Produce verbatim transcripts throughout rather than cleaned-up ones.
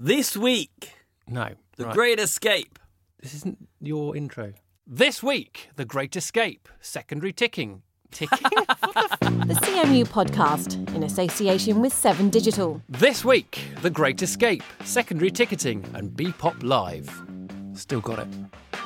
This week, No. The right. Great Escape. This isn't your intro. This week, The Great Escape. Secondary ticking. Ticking? The C M U podcast in association with Seven Digital. This week, The Great Escape. Secondary ticketing and B-Pop Live. Still got it.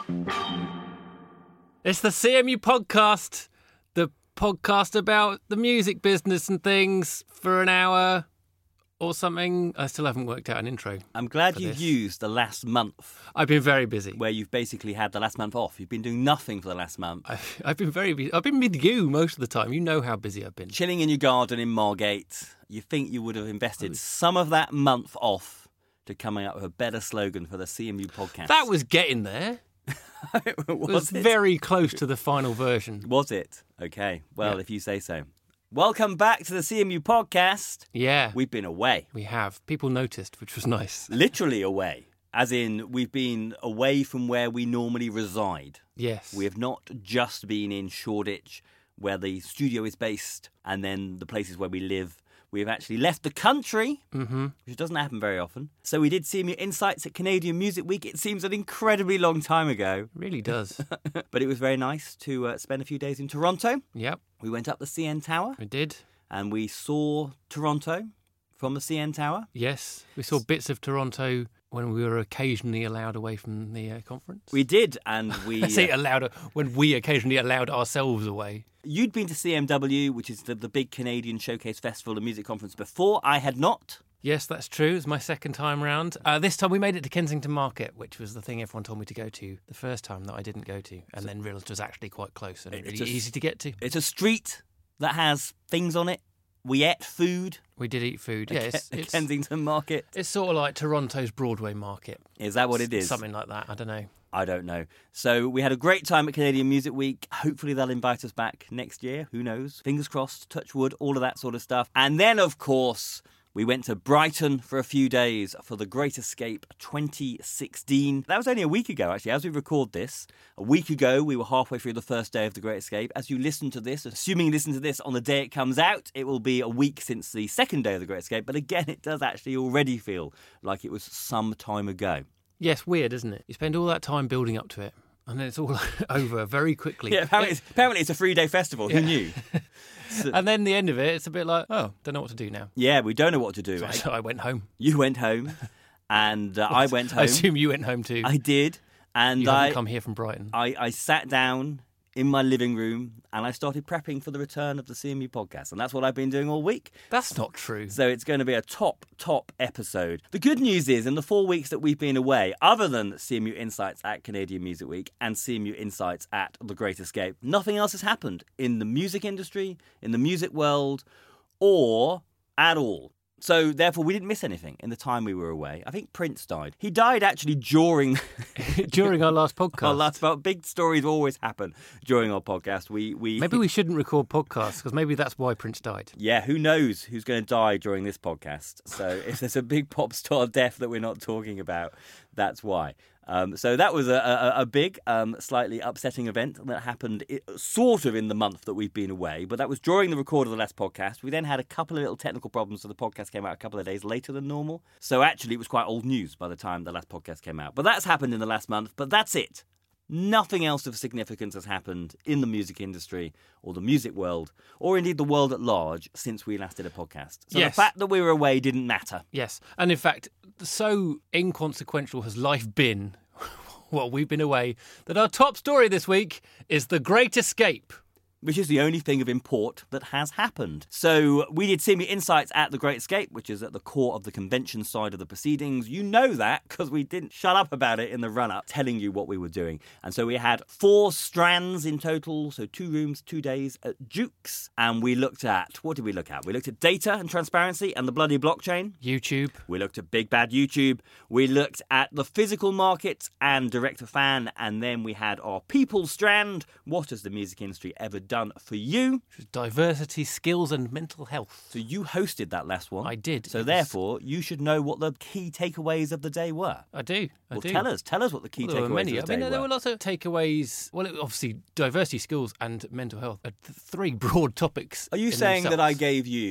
It's the C M U podcast. The podcast about the music business and things for an hour or something. I still haven't worked out an intro. I'm glad for you've this. used the last month I've been very busy. where you've basically had the last month off. You've been doing nothing for the last month. I've, I've been very busy. I've been with you most of the time. You know how busy I've been. Chilling in your garden in Margate. You think you would have invested some of that month off to coming up with a better slogan for the C M U podcast. That was getting there. It was, was it? very close to the final version. Was it? Okay. Well, Yeah. if you say so. Welcome back to the C M U podcast. Yeah, we, We've been away. we have. People noticed, which was nice. Literally away. As in, we've been away from where we normally reside. Yes. We have not just been in Shoreditch, where the studio is based, and then the places where we live. We have actually left the country, Mm-hmm. which doesn't happen very often. So we did C M U Insights at Canadian Music Week. It seems an incredibly long time ago, Really does. but it was very nice to uh, spend a few days in Toronto. Yep, We went up the C N Tower, we did. and we saw Toronto from the C N Tower. Yes, we saw bits of Toronto when we were occasionally allowed away from the uh, conference. We did, and we... I say uh, allowed when we occasionally allowed ourselves away. You'd been to C M W, which is the, the big Canadian Showcase Festival and Music Conference before. I had not. Yes, that's true. It was my second time round. Uh, this time we made it to Kensington Market, which was the thing everyone told me to go to the first time that I didn't go to, and then realised it was actually quite close and It's really just- easy to get to. It's a street that has things on it. We ate food. We did eat food. Yeah, it's, at it's, Kensington Market. it's sort of like Toronto's Broadway Market. Is that what it is? Something like that. I don't know. I don't know. So we had a great time at Canadian Music Week. Hopefully they'll invite us back next year. Who knows? Fingers crossed, touch wood, all of that sort of stuff. And then, of course, we went to Brighton for a few days for the Great Escape twenty sixteen. That was only a week ago, actually, as we record this. A week ago, we were halfway through the first day of the Great Escape. As you listen to this, assuming you listen to this on the day it comes out, it will be a week since the second day of the Great Escape. But again, it does actually already feel like it was some time ago. Yes, weird, isn't it? You spend all that time building up to it, and then it's all over very quickly. Yeah, apparently it's, apparently it's a three-day festival. Who Yeah. knew? And then the end of it, it's a bit like, oh, don't know what to do now. Yeah, we don't know what to do. I- So I went home. You went home, and uh, I went home. I assume you went home too. I did, and you I, haven't come here from Brighton. I I sat down in my living room and I started prepping for the return of the C M U podcast, and that's what I've been doing all week. That's not true. So it's going to be a top, top episode. The good news is, in the four weeks that we've been away, other than C M U Insights at Canadian Music Week and C M U Insights at The Great Escape, nothing else has happened in the music industry, in the music world, or at all. So, therefore, we didn't miss anything in the time we were away. I think Prince died. He died actually during During our last podcast. our last. But big stories always happen during our podcast. We we Maybe we shouldn't record podcasts, because maybe that's why Prince died. Yeah, who knows who's going to die during this podcast. So if there's a big pop star death that we're not talking about, that's why. Um, so that was a, a, a big, um, slightly upsetting event that happened i- sort of in the month that we've been away. But that was during the record of the last podcast. We then had a couple of little technical problems, so the podcast came out a couple of days later than normal. So actually it was quite old news by the time the last podcast came out. But that's happened in the last month. But that's it. Nothing else of significance has happened in the music industry or the music world, or indeed the world at large, since we last did a podcast. So Yes. the fact that we were away didn't matter. Yes. And in fact, so inconsequential has life been while we've been away that our top story this week is The Great Escape. Which is the only thing of import that has happened. So we did C M U Insights at The Great Escape, which is at the core of the convention side of the proceedings. You know that because we didn't shut up about it in the run-up, telling you what we were doing. And so we had four strands in total, so two rooms, two days at Duke's. And we looked at, what did we look at? We looked at data and transparency and the bloody blockchain. YouTube. We looked at Big Bad YouTube. We looked at the physical market and direct-to-fan. And then we had our people strand. What has the music industry ever done for you? Diversity, skills and mental health. So you hosted that last one. I did. So It was- therefore, you should know what the key takeaways of the day were. I do. I Well, do. tell us. Tell us what the key Well, there takeaways were many. of the I mean, day there were. were lots of takeaways. Well, it, obviously, diversity, skills, and mental health are th- three broad topics. Are you in saying that I themselves. gave you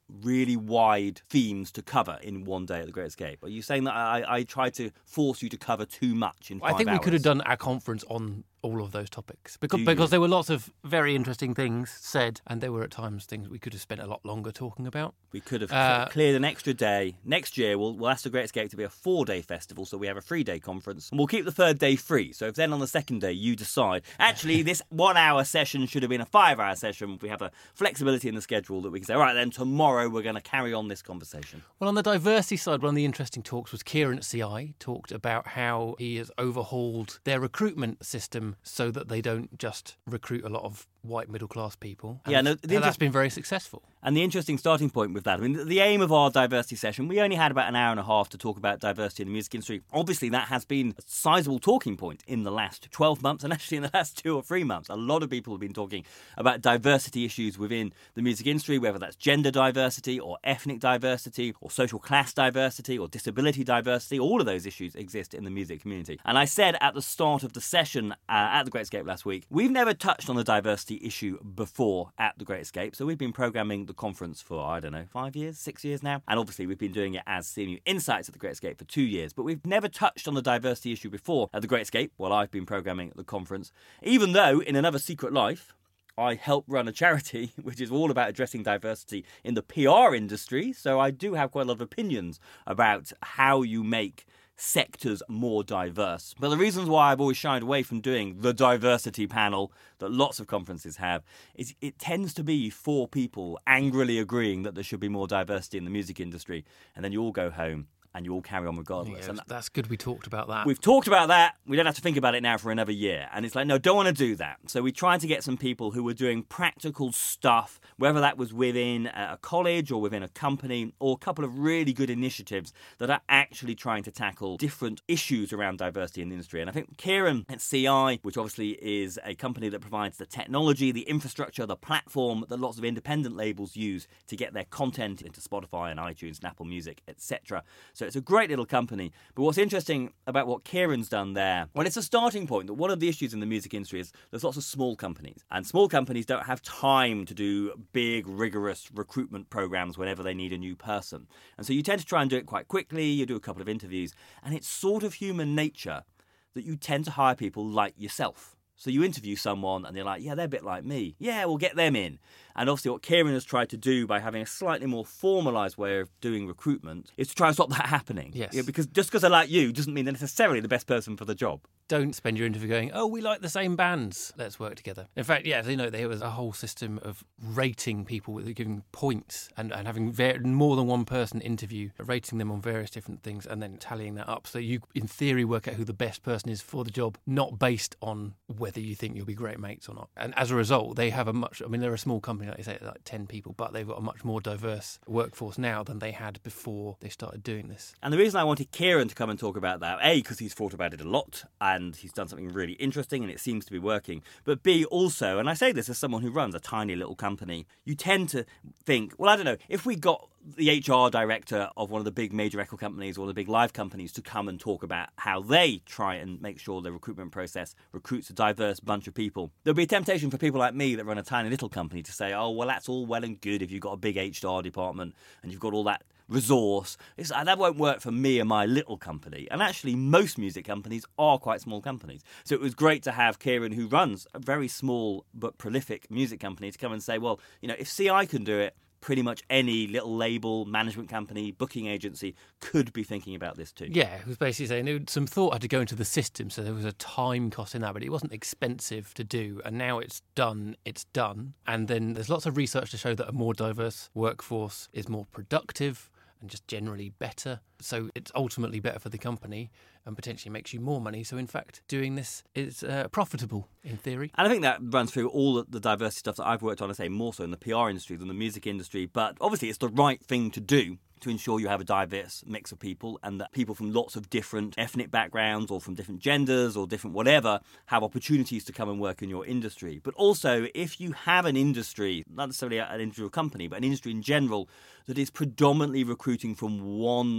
really wide themes to cover in one day at the Great Escape? Are you saying that I, I tried to force you to cover too much in five I think hours? we could have done our conference on all of those topics because Do because you? there were lots of very interesting things said, and there were at times things we could have spent a lot longer talking about. We could have Uh, cleared an extra day. Next year, we'll, we'll ask the Great Escape to be a four-day festival, so we have a three-day conference. And we'll keep the third day free. So if then on the second day you decide, actually, this one-hour session should have been a five-hour session, we have a flexibility in the schedule that we can say, all right, then tomorrow we're going to carry on this conversation. Well, on the diversity side, one of the interesting talks was Kieran at C I talked about how he has overhauled their recruitment system so that they don't just recruit a lot of white middle-class people. And Yeah, no, the that's interest- been very successful. And the interesting starting point with that, I mean, the- the aim of our diversity session, we only had about an hour and a half to talk about diversity in the music industry. Obviously, that has been a sizable talking point in the last twelve months, and actually in the last two or three months. A lot of people have been talking about diversity issues within the music industry, whether that's gender diversity or ethnic diversity or social class diversity or disability diversity. All of those issues exist in the music community. And I said at the start of the session uh, at the Great Escape last week, we've never touched on the diversity issue before at the Great Escape. So we've been programming the conference for, I don't know, five years, six years now. And obviously we've been doing it as C M U Insights at the Great Escape for two years. But we've never touched on the diversity issue before at the Great Escape while I've been programming the conference. Even though, in another secret life, I help run a charity which is all about addressing diversity in the P R industry. So I do have quite a lot of opinions about how you make sectors more diverse. But the reasons why I've always shied away from doing the diversity panel that lots of conferences have is it tends to be four people angrily agreeing that there should be more diversity in the music industry, and then you all go home and you all carry on regardless. Yeah, And that's good we talked about that. we've talked about that. We don't have to think about it now for another year. And it's like, no, don't want to do that. So we tried to get some people who were doing practical stuff, whether that was within a college or within a company, or a couple of really good initiatives that are actually trying to tackle different issues around diversity in the industry. And I think Kieran at C I, which obviously is a company that provides the technology, the infrastructure, the platform that lots of independent labels use to get their content into Spotify and iTunes and Apple Music, et cetera. So it's a great little company. But what's interesting about what Kieran's done there, well, it's a starting point that one of the issues in the music industry is there's lots of small companies. And small companies don't have time to do big, rigorous recruitment programs whenever they need a new person. And so you tend to try and do it quite quickly. You do a couple of interviews. And it's sort of human nature that you tend to hire people like yourself. So you interview someone and they're like, yeah, they're a bit like me. Yeah, we'll get them in. And obviously what Kieran has tried to do by having a slightly more formalised way of doing recruitment is to try and stop that happening. Yes. Yeah, because just because they're like you doesn't mean they're necessarily the best person for the job. Don't spend your interview going, oh, we like the same bands, let's work together. In fact, yeah, you know, there was a whole system of rating people, with giving points and, and having ver- more than one person interview, rating them on various different things and then tallying that up. So you, in theory, work out who the best person is for the job, not based on whether you think you'll be great mates or not. And as a result, they have a much, I mean, they're a small company, like you say, like ten people, but they've got a much more diverse workforce now than they had before they started doing this. And the reason I wanted Kieran to come and talk about that, A, because he's thought about it a lot and he's done something really interesting and it seems to be working, but B, also, and I say this as someone who runs a tiny little company, you tend to think, well, I don't know, if we got the H R director of one of the big major record companies or the big live companies to come and talk about how they try and make sure the recruitment process recruits a diverse bunch of people, there'll be a temptation for people like me that run a tiny little company to say, oh, well, that's all well and good if you've got a big H R department and you've got all that resource. It's, that won't work for me and my little company. And actually, most music companies are quite small companies. So it was great to have Kieran, who runs a very small but prolific music company, to come and say, well, you know, if C I can do it, pretty much any little label, management company, booking agency could be thinking about this too. Yeah, it was basically saying there was some thought had to go into the system, so there was a time cost in that, but it wasn't expensive to do. And now it's done, it's done. And then there's lots of research to show that a more diverse workforce is more productive and just generally better. So it's ultimately better for the company and potentially makes you more money. So in fact, doing this is uh, profitable in theory. And I think that runs through all the diversity stuff that I've worked on, I say more so in the P R industry than the music industry. But obviously it's the right thing to do to ensure you have a diverse mix of people and that people from lots of different ethnic backgrounds or from different genders or different whatever have opportunities to come and work in your industry. But also, if you have an industry, not necessarily an individual company, but an industry in general that is predominantly recruiting from one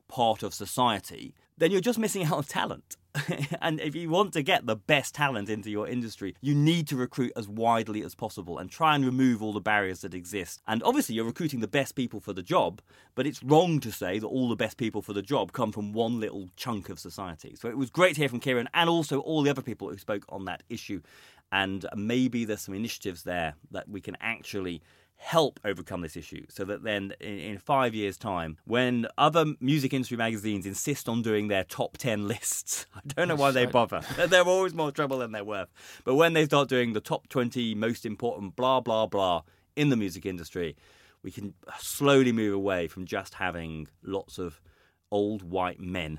part of society, then you're just missing out on talent. And if you want to get the best talent into your industry, you need to recruit as widely as possible and try and remove all the barriers that exist. And obviously you're recruiting the best people for the job, but it's wrong to say that all the best people for the job come from one little chunk of society. So it was great to hear from Kieran and also all the other people who spoke on that issue. And maybe there's some initiatives there that we can actually help overcome this issue, so that then in, in five years' time, when other music industry magazines insist on doing their top ten lists, I don't know why they bother. They're always more trouble than they're worth. But when they start doing the top twenty most important blah, blah, blah in the music industry, we can slowly move away from just having lots of old white men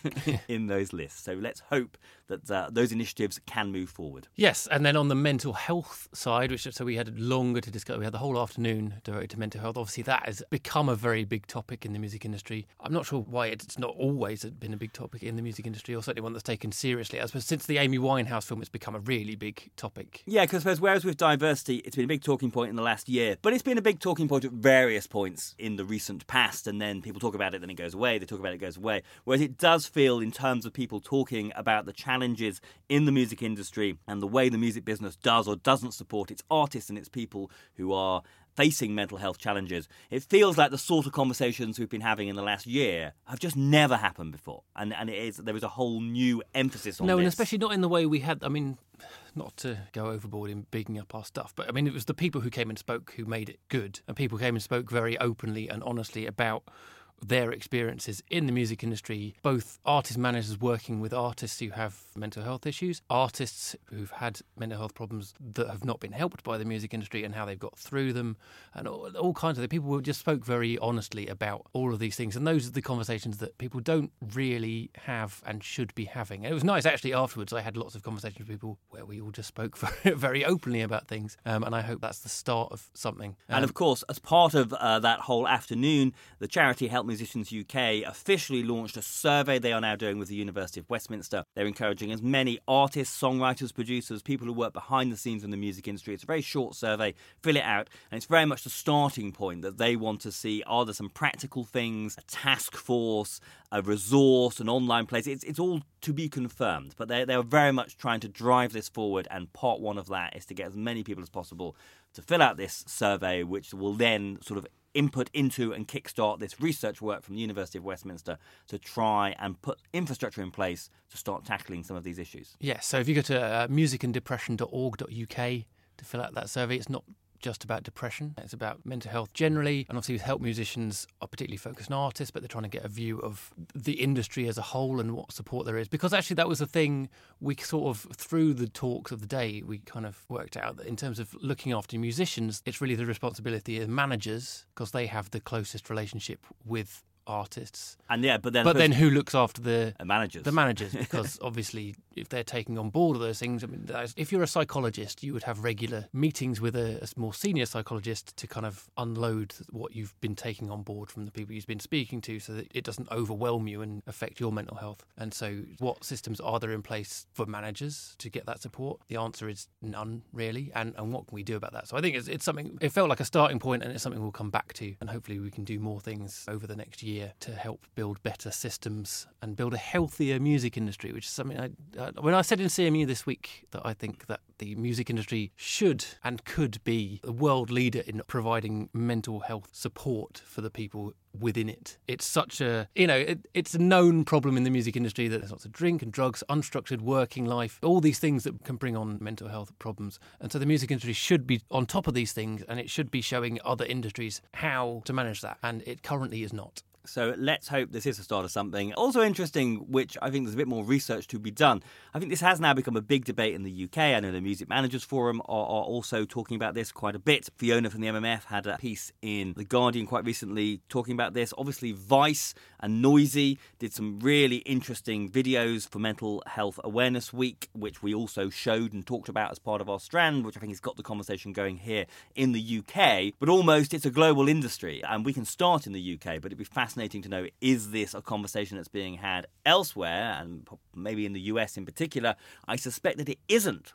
in those lists. So let's hope that uh, those initiatives can move forward. Yes, and then on the mental health side, which so we had longer to discuss, we had the whole afternoon devoted to mental health. Obviously, that has become a very big topic in the music industry. I'm not sure why it's not always been a big topic in the music industry, or certainly one that's taken seriously. I suppose since the Amy Winehouse film, it's become a really big topic. Yeah, because I suppose whereas with diversity, it's been a big talking point in the last year, but it's been a big talking point at various points in the recent past, and then people talk about it, then it goes away, they talk about it, it goes away. Whereas it does feel, in terms of people talking about the challenges in the music industry and the way the music business does or doesn't support its artists and its people who are facing mental health challenges, it feels like the sort of conversations we've been having in the last year have just never happened before. And and it is there is a whole new emphasis on no, this. No, and especially not in the way we had, I mean, not to go overboard in bigging up our stuff, but I mean, it was the people who came and spoke who made it good. And people came and spoke very openly and honestly about their experiences in the music industry, both artist managers working with artists who have mental health issues, artists who've had mental health problems that have not been helped by the music industry and how they've got through them, and all, all kinds of people who just spoke very honestly about all of these things. And those are the conversations that people don't really have and should be having. And it was nice, actually, afterwards. I had lots of conversations with people where we all just spoke very, very openly about things, um, and I hope that's the start of something. Um, and of course, as part of uh, that whole afternoon, the charity Help Musicians U K officially launched a survey they are now doing with the University of Westminster. They're encouraging as many artists, songwriters, producers, people who work behind the scenes in the music industry. It's a very short survey. Fill it out. And it's very much the starting point that they want to see. Are there some practical things, a task force, a resource, an online place? It's, it's all to be confirmed. But they're, they're very much trying to drive this forward. And part one of that is to get as many people as possible to fill out this survey, which will then sort of input into and kickstart this research work from the University of Westminster to try and put infrastructure in place to start tackling some of these issues. Yes, so if you go to uh, music and depression dot org dot U K to fill out that survey, it's not just about depression, it's about mental health generally, and obviously with Help Musicians are particularly focused on artists, but they're trying to get a view of the industry as a whole and what support there is. Because actually that was the thing we sort of, through the talks of the day, we kind of worked out that in terms of looking after musicians, it's really the responsibility of managers, because they have the closest relationship with artists. And yeah, but then but then who looks after the uh, managers? The managers, because obviously if they're taking on board all those things, I mean, if you're a psychologist, you would have regular meetings with a, a more senior psychologist to kind of unload what you've been taking on board from the people you've been speaking to, so that it doesn't overwhelm you and affect your mental health. And so, what systems are there in place for managers to get that support? The answer is none, really. And and what can we do about that? So I think it's it's something. It felt like a starting point, and it's something we'll come back to, and hopefully we can do more things over the next year to help build better systems and build a healthier music industry, which is something I, uh, when I said in C M U this week that I think that the music industry should and could be a world leader in providing mental health support for the people within it. It's such a, you know, it, it's a known problem in the music industry that there's lots of drink and drugs, unstructured working life, all these things that can bring on mental health problems. And so the music industry should be on top of these things, and it should be showing other industries how to manage that. And it currently is not. So let's hope this is the start of something. Also interesting, which I think there's a bit more research to be done. I think this has now become a big debate in the U K. I know the Music Managers Forum are, are also talking about this quite a bit. Fiona from the M M F had a piece in The Guardian quite recently talking about this. Obviously, Vice and Noisy did some really interesting videos for Mental Health Awareness Week, which we also showed and talked about as part of our strand, which I think has got the conversation going here in the U K. But almost it's a global industry, and we can start in the U K, but it'd be fascinating Fascinating to know, is this a conversation that's being had elsewhere, and maybe in the U S in particular? I suspect that it isn't on the way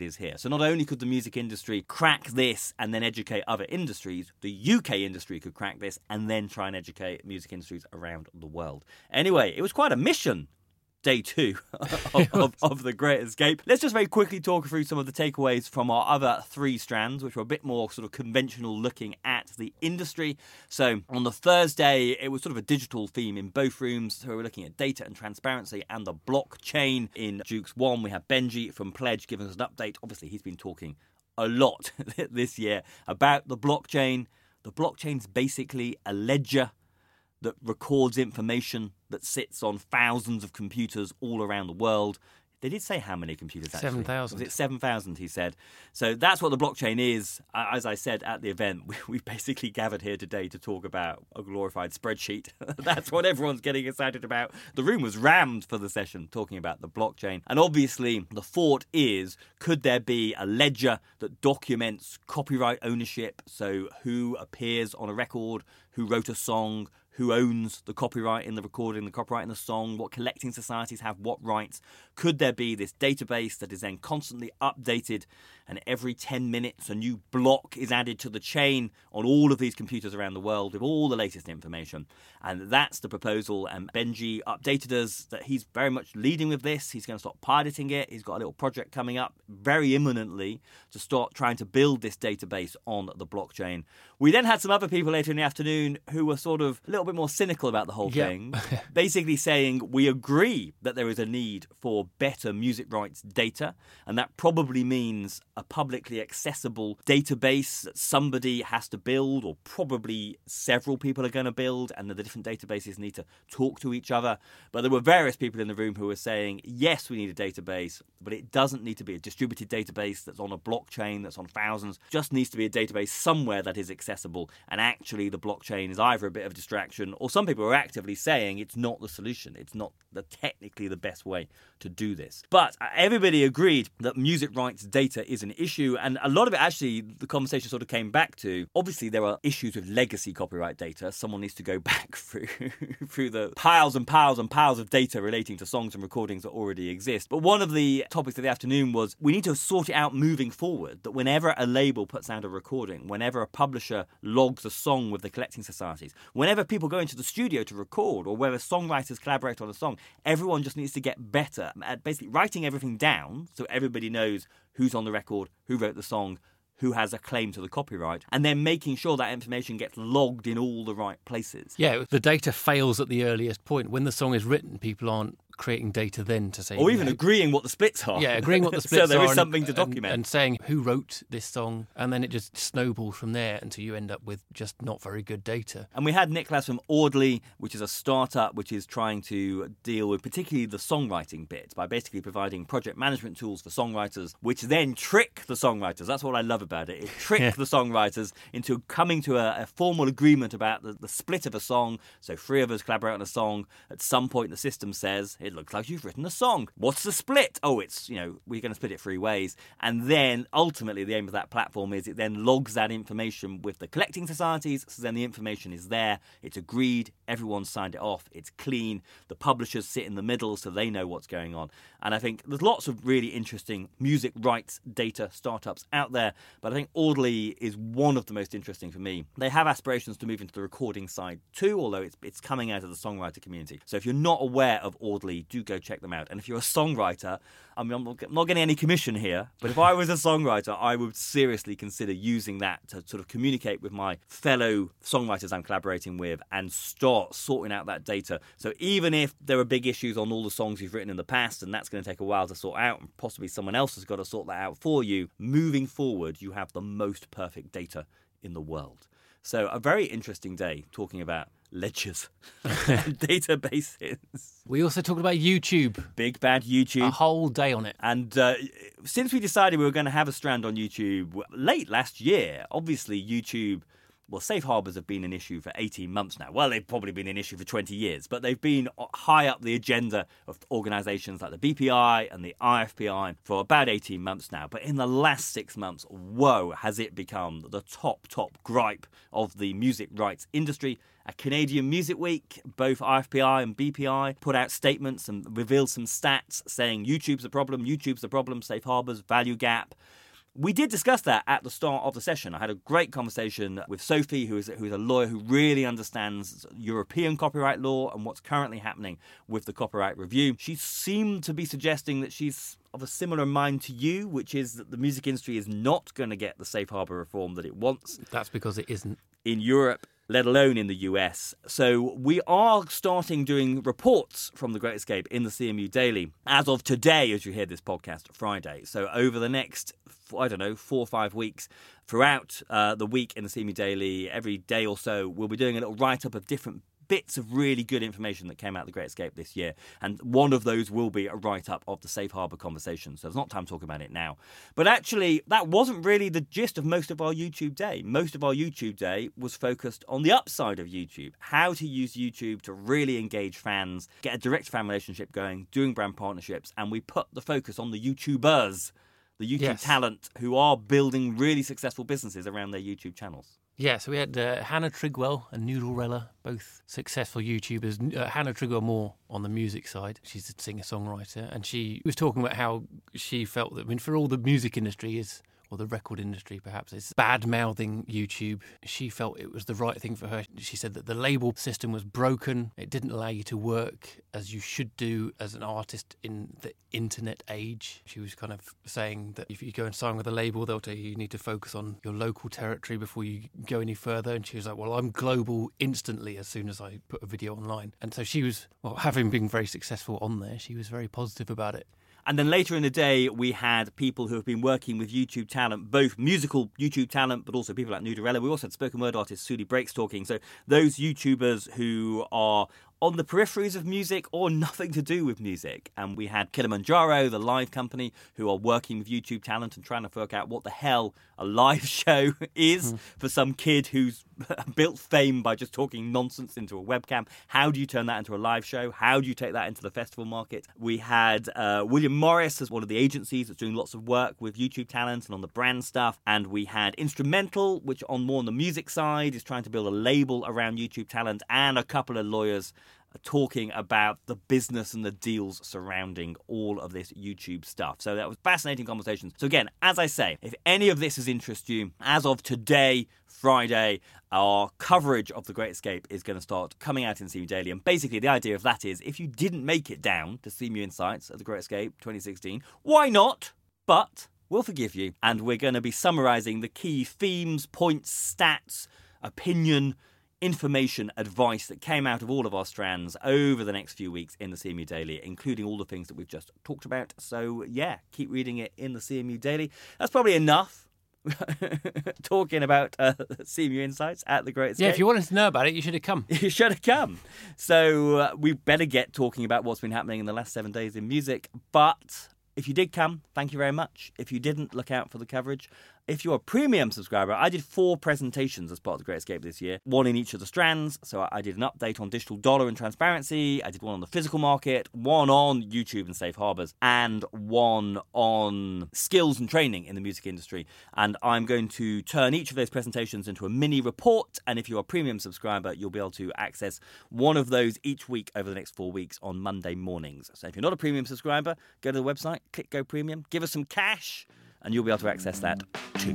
it is here. So not only could the music industry crack this and then educate other industries, the U K industry could crack this and then try and educate music industries around the world. Anyway, it was quite a mission. Day two of, of, of The Great Escape. Let's just very quickly talk through some of the takeaways from our other three strands, which were a bit more sort of conventional looking at the industry. So on the Thursday, it was sort of a digital theme in both rooms. So we were looking at data and transparency and the blockchain. In Jukes one, we had Benji from Pledge giving us an update. Obviously, he's been talking a lot this year about the blockchain. The blockchain's basically a ledger that records information that sits on thousands of computers all around the world. They did say how many computers, actually. seven thousand. Was it seven thousand, he said. So that's what the blockchain is. As I said at the event, we, we basically gathered here today to talk about a glorified spreadsheet. That's what everyone's getting excited about. The room was rammed for the session talking about the blockchain. And obviously, the thought is, could there be a ledger that documents copyright ownership? So who appears on a record, who wrote a song, who owns the copyright in the recording, the copyright in the song, what collecting societies have what rights. Could there be this database that is then constantly updated and every ten minutes a new block is added to the chain on all of these computers around the world with all the latest information? And that's the proposal. And Benji updated us that he's very much leading with this. He's going to start piloting it. He's got a little project coming up very imminently to start trying to build this database on the blockchain. We then had some other people later in the afternoon who were sort of a little bit more cynical about the whole Yep. thing, basically saying we agree that there is a need for better music rights data, and that probably means a publicly accessible database that somebody has to build, or probably several people are going to build, and that the different databases need to talk to each other. But there were various people in the room who were saying, yes, we need a database, but it doesn't need to be a distributed database that's on a blockchain that's on thousands. It just needs to be a database somewhere that is accessible, and actually the blockchain is either a bit of a distraction, or some people are actively saying it's not the solution. It's not the technically the best way to do this. But everybody agreed that music rights data is an issue, and a lot of it actually, the conversation sort of came back to, obviously there are issues with legacy copyright data. Someone needs to go back through through the piles and piles and piles of data relating to songs and recordings that already exist. But one of the topics of the afternoon was we need to sort it out moving forward, that whenever a label puts out a recording, whenever a publisher logs a song with the collecting societies, whenever people go into the studio to record, or whether songwriters collaborate on a song, everyone just needs to get better at basically writing everything down so everybody knows who's on the record, who wrote the song, who has a claim to the copyright, and then making sure that information gets logged in all the right places. Yeah, the data fails at the earliest point. When the song is written, people aren't creating data then to say... Or even you know, agreeing what the splits are. Yeah, agreeing what the splits are. So there is and- something to and- document. And saying who wrote this song, and then it just snowballs from there until you end up with just not very good data. And we had Nicholas from Audley, which is a startup which is trying to deal with particularly the songwriting bit by basically providing project management tools for songwriters, which then trick the songwriters. That's what I love about it. It tricks Yeah. the songwriters into coming to a, a formal agreement about the, the split of a song. So three of us collaborate on a song. At some point, the system says, it looks like you've written a song. What's the split? Oh, it's, you know, we're going to split it three ways. And then ultimately the aim of that platform is it then logs that information with the collecting societies. So then the information is there. It's agreed. Everyone's signed it off. It's clean. The publishers sit in the middle so they know what's going on. And I think there's lots of really interesting music rights data startups out there. But I think Audley is one of the most interesting for me. They have aspirations to move into the recording side too, although it's, it's coming out of the songwriter community. So if you're not aware of Audley, do go check them out. And if you're a songwriter, I mean, I'm not, I'm not getting any commission here, but if I was a songwriter, I would seriously consider using that to sort of communicate with my fellow songwriters I'm collaborating with and start sorting out that data. So even if there are big issues on all the songs you've written in the past, and that's going to take a while to sort out, and possibly someone else has got to sort that out for you, moving forward, you have the most perfect data in the world. So a very interesting day talking about ledgers and databases. We also talked about YouTube. Big bad YouTube. A whole day on it. And uh, since we decided we were going to have a strand on YouTube late last year, obviously YouTube Well, safe harbours have been an issue for eighteen months now. Well, they've probably been an issue for twenty years, but they've been high up the agenda of organisations like the B P I and the I F P I for about eighteen months now. But in the last six months, whoa, has it become the top, top gripe of the music rights industry. At Canadian Music Week, both I F P I and B P I put out statements and revealed some stats saying YouTube's a problem, YouTube's a problem, safe harbours, value gap. We did discuss that at the start of the session. I had a great conversation with Sophie, who is, who is a lawyer who really understands European copyright law and what's currently happening with the copyright review. She seemed to be suggesting that she's of a similar mind to you, which is that the music industry is not going to get the safe harbour reform that it wants. That's because it isn't. In Europe, let alone in the U S. So we are starting doing reports from The Great Escape in the C M U Daily as of today, as you hear this podcast, Friday. So over the next, I don't know, four or five weeks, throughout uh, the week in the C M U Daily, every day or so, we'll be doing a little write-up of different bits of really good information that came out of The Great Escape this year. And one of those will be a write-up of the Safe Harbour conversation. So there's not time to talk about it now. But actually, that wasn't really the gist of most of our YouTube day. Most of our YouTube day was focused on the upside of YouTube. How to use YouTube to really engage fans, get a direct fan relationship going, doing brand partnerships. And we put the focus on the YouTubers, the YouTube Yes. talent who are building really successful businesses around their YouTube channels. Yeah, so we had uh, Hannah Trigwell and Noodlerella, both successful YouTubers. Uh, Hannah Trigwell more on the music side. She's a singer-songwriter, and she was talking about how she felt that, I mean, for all the music industry is, or the record industry perhaps, is bad-mouthing YouTube. She felt it was the right thing for her. She said that the label system was broken. It didn't allow you to work as you should do as an artist in the internet age. She was kind of saying that if you go and sign with a label, they'll tell you you need to focus on your local territory before you go any further. And she was like, well, I'm global instantly as soon as I put a video online. And so she was, well, having been very successful on there, she was very positive about it. And then later in the day, we had people who have been working with YouTube talent, both musical YouTube talent, but also people like Noodlerella. We also had spoken word artist Sudi Breaks talking. So those YouTubers who are on the peripheries of music or nothing to do with music. And we had Kilimanjaro, the live company, who are working with YouTube talent and trying to work out what the hell a live show is mm. for some kid who's built fame by just talking nonsense into a webcam. How do you turn that into a live show? How do you take that into the festival market? We had uh, William Morris as one of the agencies that's doing lots of work with YouTube talent and on the brand stuff. And we had Instrumental, which on more on the music side is trying to build a label around YouTube talent, and a couple of lawyers talking about the business and the deals surrounding all of this YouTube stuff. So that was fascinating conversations. So again, as I say, if any of this has interested you, as of today, Friday, our coverage of The Great Escape is going to start coming out in C M U Daily. And basically the idea of that is if you didn't make it down to C M U Insights at The Great Escape twenty sixteen, why not? But we'll forgive you. And we're going to be summarising the key themes, points, stats, opinion, information, advice that came out of all of our strands over the next few weeks in the C M U Daily, including all the things that we've just talked about. So, yeah, keep reading it in the C M U Daily. That's probably enough talking about uh, C M U Insights at The Great Escape. Yeah, if you wanted to know about it, you should have come. You should have come. So uh, we better get talking about what's been happening in the last seven days in music. But if you did come, thank you very much. If you didn't, look out for the coverage. If you're a premium subscriber, I did four presentations as part of The Great Escape this year, one in each of the strands. So I did an update on digital dollar and transparency, I did one on the physical market, one on YouTube and safe harbours, and one on skills and training in the music industry. And I'm going to turn each of those presentations into a mini report. And if you're a premium subscriber, you'll be able to access one of those each week over the next four weeks on Monday mornings. So if you're not a premium subscriber, go to the website, click Go Premium, give us some cash, and you'll be able to access that too.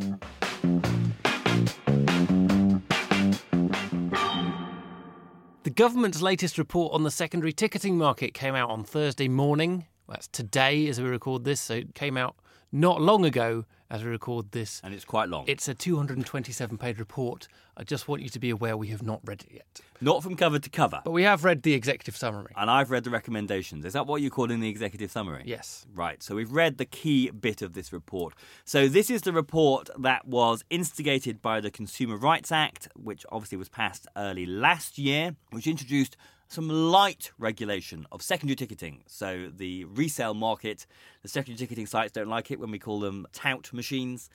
The government's latest report on the secondary ticketing market came out on Thursday morning. That's today as we record this, so it came out not long ago as we record this. And it's quite long. It's a two hundred twenty-seven page report. I just want you to be aware we have not read it yet. Not from cover to cover. But we have read the executive summary. And I've read the recommendations. Is that what you call in the executive summary? Yes. Right, so we've read the key bit of this report. So this is the report that was instigated by the Consumer Rights Act, which obviously was passed early last year, which introduced some light regulation of secondary ticketing. So the resale market, the secondary ticketing sites don't like it when we call them tout machines.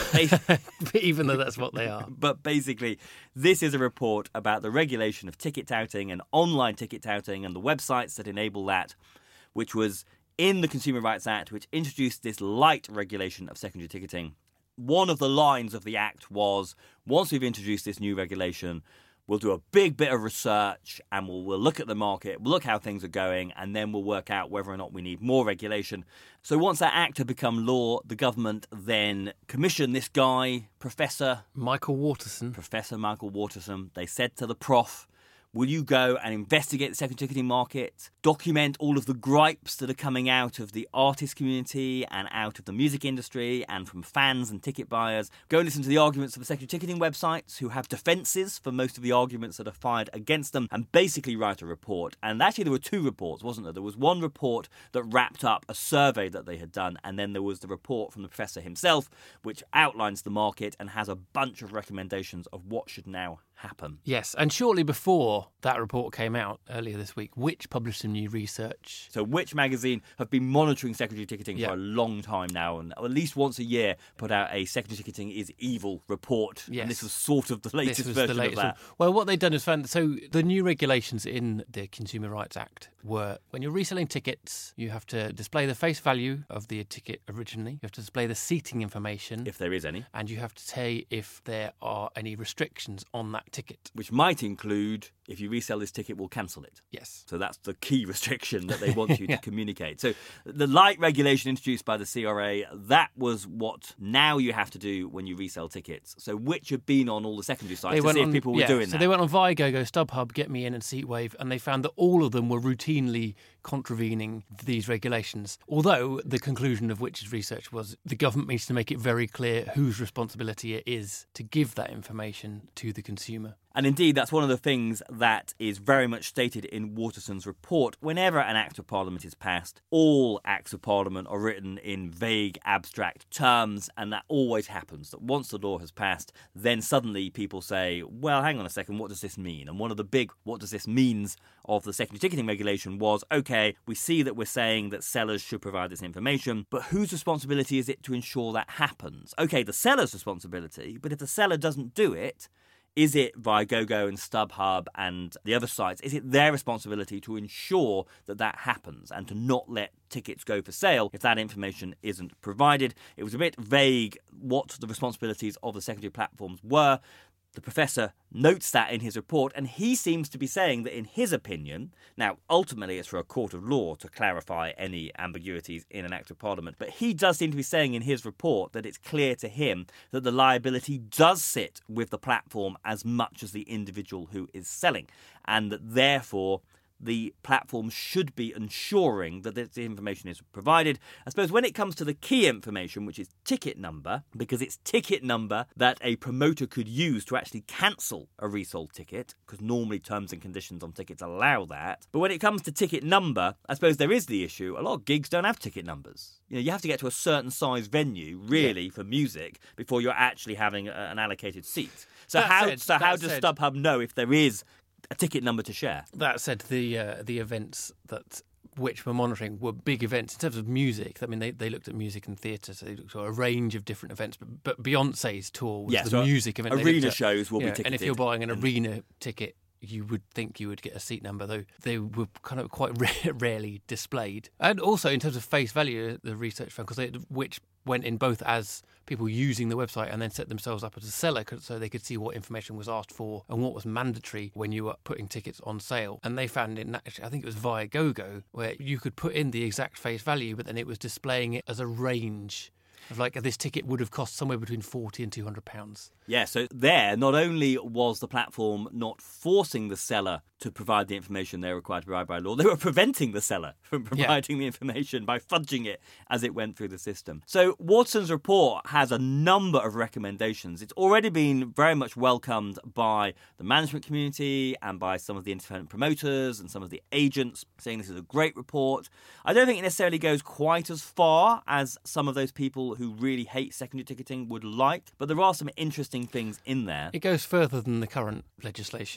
Even though that's what they are. But basically, this is a report about the regulation of ticket touting and online ticket touting and the websites that enable that, which was in the Consumer Rights Act, which introduced this light regulation of secondary ticketing. One of the lines of the Act was, once we've introduced this new regulation, we'll do a big bit of research and we'll, we'll look at the market, we'll look how things are going, and then we'll work out whether or not we need more regulation. So once that act had become law, the government then commissioned this guy, Professor... Michael Waterson. Professor Michael Waterson. They said to the prof, will you go and investigate the secondary ticketing market, document all of the gripes that are coming out of the artist community and out of the music industry and from fans and ticket buyers, go and listen to the arguments of the secondary ticketing websites who have defences for most of the arguments that are fired against them, and basically write a report. And actually there were two reports, wasn't there? There was one report that wrapped up a survey that they had done, and then there was the report from the professor himself, which outlines the market and has a bunch of recommendations of what should now happen. Yes, and shortly before that report came out earlier this week, Which published some new research. So Which magazine have been monitoring secondary ticketing yeah. for a long time now, and at least once a year put out a secondary ticketing is evil report. Yes. And this was sort of the latest this was version the latest of that. One. Well, what they've done is found, so the new regulations in the Consumer Rights Act were, when you're reselling tickets, you have to display the face value of the ticket originally, you have to display the seating information, If there is any. and you have to say if there are any restrictions on that ticket. Which might include, if you resell this ticket, we'll cancel it. Yes. So that's the key restriction that they want you to communicate. So the light regulation introduced by the C R A, that was what now you have to do when you resell tickets. So Which had been on all the secondary sites They to went see on, if people were yeah, doing so that. they went on Viagogo, StubHub, Get Me In and Seatwave, and they found that all of them were routinely contravening these regulations. Although the conclusion of Which's research was the government needs to make it very clear whose responsibility it is to give that information to the consumer. And indeed, that's one of the things that is very much stated in Waterson's report. Whenever an Act of Parliament is passed, all Acts of Parliament are written in vague, abstract terms, and that always happens, that once the law has passed, then suddenly people say, well, hang on a second, what does this mean? And one of the big what does this means of the secondary ticketing regulation was, OK, we see that we're saying that sellers should provide this information, but whose responsibility is it to ensure that happens? OK, the seller's responsibility, but if the seller doesn't do it, is it Viagogo and StubHub and the other sites, is it their responsibility to ensure that that happens and to not let tickets go for sale if that information isn't provided? It was a bit vague what the responsibilities of the secondary platforms were. The professor notes that in his report, and he seems to be saying that in his opinion, now ultimately it's for a court of law to clarify any ambiguities in an Act of Parliament, but he does seem to be saying in his report that it's clear to him that the liability does sit with the platform as much as the individual who is selling, and that therefore the platform should be ensuring that this information is provided. I suppose when it comes to the key information, which is ticket number, because it's ticket number that a promoter could use to actually cancel a resold ticket, because normally terms and conditions on tickets allow that. But when it comes to ticket number, I suppose there is the issue. A lot of gigs don't have ticket numbers. You know, you have to get to a certain size venue, really, yeah. for music before you're actually having a, an allocated seat. So that how said, so how does said, StubHub know if there is a ticket number to share? That said, the uh, the events that Which were monitoring were big events in terms of music. I mean, they, they looked at music and theatre, so they looked at a range of different events. But, but Beyonce's tour was yeah, the so music event. Arena at, shows will yeah, be ticketed. And if you're buying an arena ticket, you would think you would get a seat number, though they were kind of quite rarely displayed. And also, in terms of face value, the research found, because Which went in both as people using the website and then set themselves up as a seller so they could see what information was asked for and what was mandatory when you were putting tickets on sale. And they found in, I think it was Viagogo, where you could put in the exact face value, but then it was displaying it as a range of like this ticket would have cost somewhere between forty and two hundred pounds. Yeah, so there, not only was the platform not forcing the seller to provide the information they're required to provide by law, they were preventing the seller from providing yeah. the information by fudging it as it went through the system. So Watson's report has a number of recommendations. It's already been very much welcomed by the management community and by some of the independent promoters and some of the agents, saying this is a great report. I don't think it necessarily goes quite as far as some of those people who really hate secondary ticketing would like, but there are some interesting things in there. It goes further than the current legislation.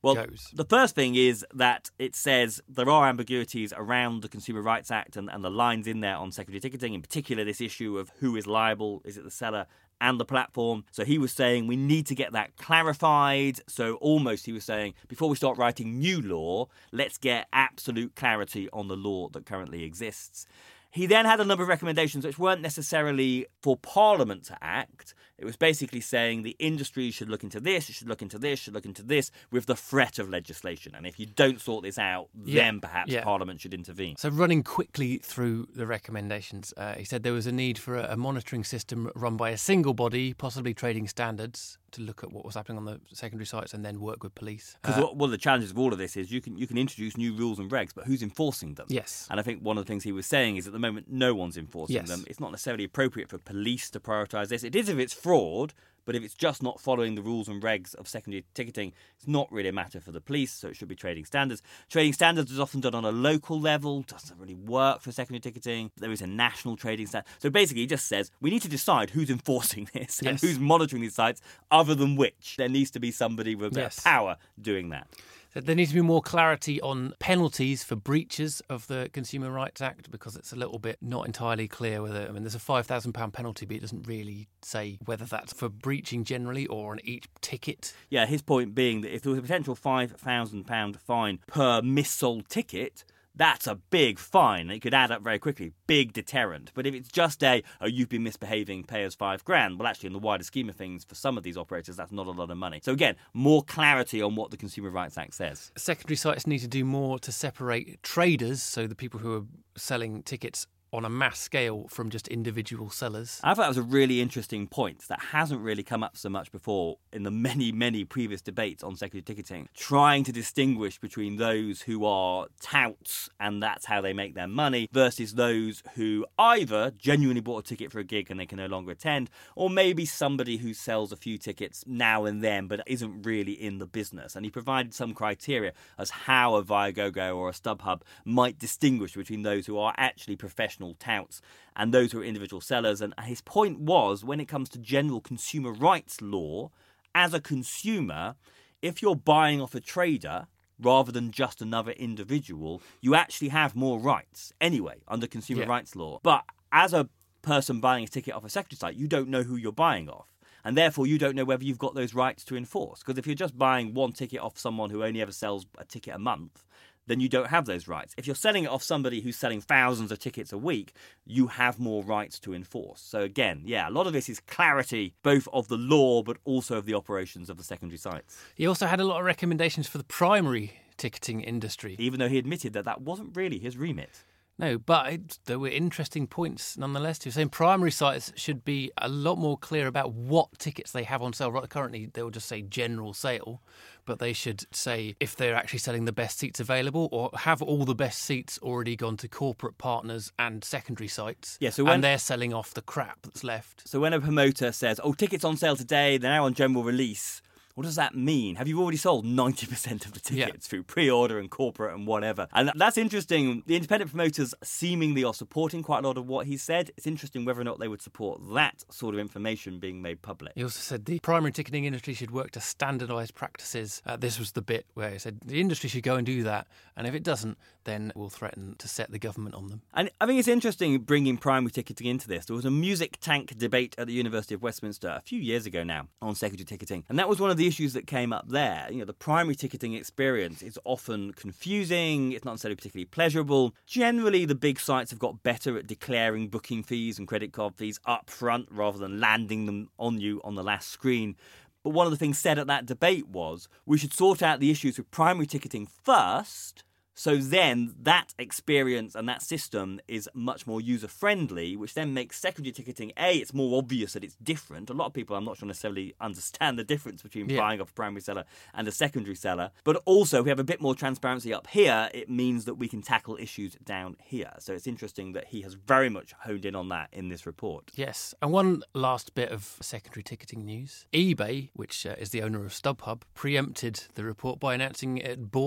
Well, goes. The first thing is that it says there are ambiguities around the Consumer Rights Act and, and the lines in there on secondary ticketing, in particular this issue of who is liable, is it the seller and the platform. So he was saying we need to get that clarified. So almost he was saying, before we start writing new law, let's get absolute clarity on the law that currently exists. He then had a number of recommendations which weren't necessarily for Parliament to act. It was basically saying the industry should look into this, it should look into this, should look into this, with the threat of legislation. And if you don't sort this out, Yeah, then perhaps yeah. Parliament should intervene. So running quickly through the recommendations, uh, he said there was a need for a, a monitoring system run by a single body, possibly Trading Standards, to look at what was happening on the secondary sites and then work with police. Because Uh, one of the challenges of all of this is you can you can introduce new rules and regs, but who's enforcing them? Yes. And I think one of the things he was saying is at the moment no one's enforcing Yes. them. It's not necessarily appropriate for police to prioritise this. It is if it's fraud, but if it's just not following the rules and regs of secondary ticketing, it's not really a matter for the police, so it should be trading standards. Trading standards is often done on a local level, doesn't really work for secondary ticketing. There is a national trading standard. So basically he just says we need to decide who's enforcing this and Yes. who's monitoring these sites, other than which there needs to be somebody with a bit Yes. of power doing that. that there needs to be more clarity on penalties for breaches of the Consumer Rights Act, because it's a little bit not entirely clear whether, I mean, there's a five thousand pounds penalty, but it doesn't really say whether that's for breaching generally or on each ticket. Yeah, his point being that if there was a potential five thousand pounds fine per missold ticket, that's a big fine. It could add up very quickly. Big deterrent. But if it's just a, oh, you've been misbehaving, pay us five grand, well, actually, in the wider scheme of things, for some of these operators, that's not a lot of money. So again, more clarity on what the Consumer Rights Act says. Secondary sites need to do more to separate traders, so the people who are selling tickets on a mass scale, from just individual sellers. I thought that was a really interesting point that hasn't really come up so much before in the many, many previous debates on secondary ticketing, trying to distinguish between those who are touts and that's how they make their money versus those who either genuinely bought a ticket for a gig and they can no longer attend, or maybe somebody who sells a few tickets now and then but isn't really in the business. And he provided some criteria as how a Viagogo or a StubHub might distinguish between those who are actually professional touts and those who are individual sellers. And his point was, when it comes to general consumer rights law, as a consumer, if you're buying off a trader rather than just another individual, you actually have more rights anyway under consumer Yeah. rights law. But as a person buying a ticket off a secondary site, you don't know who you're buying off. And therefore, you don't know whether you've got those rights to enforce. Because if you're just buying one ticket off someone who only ever sells a ticket a month, then you don't have those rights. If you're selling it off somebody who's selling thousands of tickets a week, you have more rights to enforce. So again, yeah, a lot of this is clarity, both of the law, but also of the operations of the secondary sites. He also had a lot of recommendations for the primary ticketing industry. Even though he admitted that that wasn't really his remit. No, but it, there were interesting points nonetheless. He was saying primary sites should be a lot more clear about what tickets they have on sale. Right, currently, they will just say general sale, but they should say if they're actually selling the best seats available, or have all the best seats already gone to corporate partners and secondary sites. Yeah, so when- and they're selling off the crap that's left. So when a promoter says, oh, tickets on sale today, they're now on general release, what does that mean? Have you already sold ninety percent of the tickets Yeah. through pre-order and corporate and whatever? And that's interesting. The independent promoters seemingly are supporting quite a lot of what he said. It's interesting whether or not they would support that sort of information being made public. He also said the primary ticketing industry should work to standardise practices. Uh, this was the bit where he said the industry should go and do that, and if it doesn't, then we'll threaten to set the government on them. And I think it's interesting bringing primary ticketing into this. There was a music tank debate at the University of Westminster a few years ago now on secondary ticketing. And that was one of the issues that came up there. You know, the primary ticketing experience is often confusing. It's not necessarily particularly pleasurable. Generally, the big sites have got better at declaring booking fees and credit card fees up front rather than landing them on you on the last screen. But one of the things said at that debate was we should sort out the issues with primary ticketing first, so then that experience and that system is much more user-friendly, which then makes secondary ticketing, A, it's more obvious that it's different. A lot of people, I'm not sure necessarily understand the difference between Yeah. buying off a primary seller and a secondary seller. But also, if we have a bit more transparency up here, it means that we can tackle issues down here. So it's interesting that he has very much honed in on that in this report. Yes, and one last bit of secondary ticketing news. eBay, which uh, is the owner of StubHub, preempted the report by announcing it bought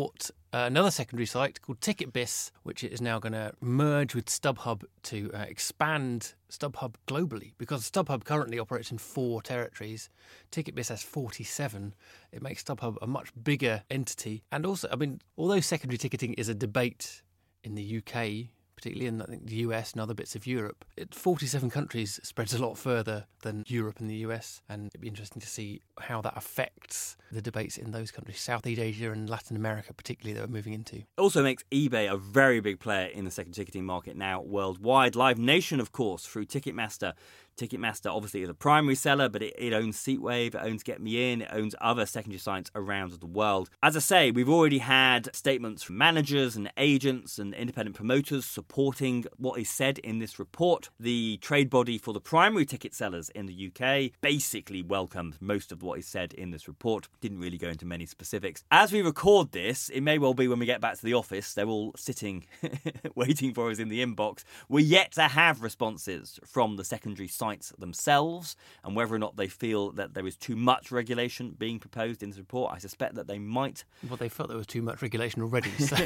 uh, another secondary site called TicketBiz, which is now going to merge with StubHub to uh, expand StubHub globally, because StubHub currently operates in four territories. TicketBiz has forty-seven. It makes StubHub a much bigger entity. And also, I mean, although secondary ticketing is a debate in the U K, particularly in I think, the U S and other bits of Europe, it, forty-seven countries spreads a lot further than Europe and the U S, and it'd be interesting to see how that affects the debates in those countries, Southeast Asia and Latin America particularly, that we're moving into. It also makes eBay a very big player in the second ticketing market now worldwide. Live Nation, of course, through Ticketmaster. Ticketmaster obviously is a primary seller, but it, it owns Seatwave, it owns Get Me In, it owns other secondary sites around the world. As I say, we've already had statements from managers and agents and independent promoters supporting what is said in this report. The trade body for the primary ticket sellers in the U K basically welcomed most of what is said in this report. Didn't really go into many specifics. As we record this, it may well be when we get back to the office, they're all sitting waiting for us in the inbox. We're yet to have responses from the secondary sites themselves, and whether or not they feel that there is too much regulation being proposed in this report. I suspect that they might. Well, they felt there was too much regulation already. So,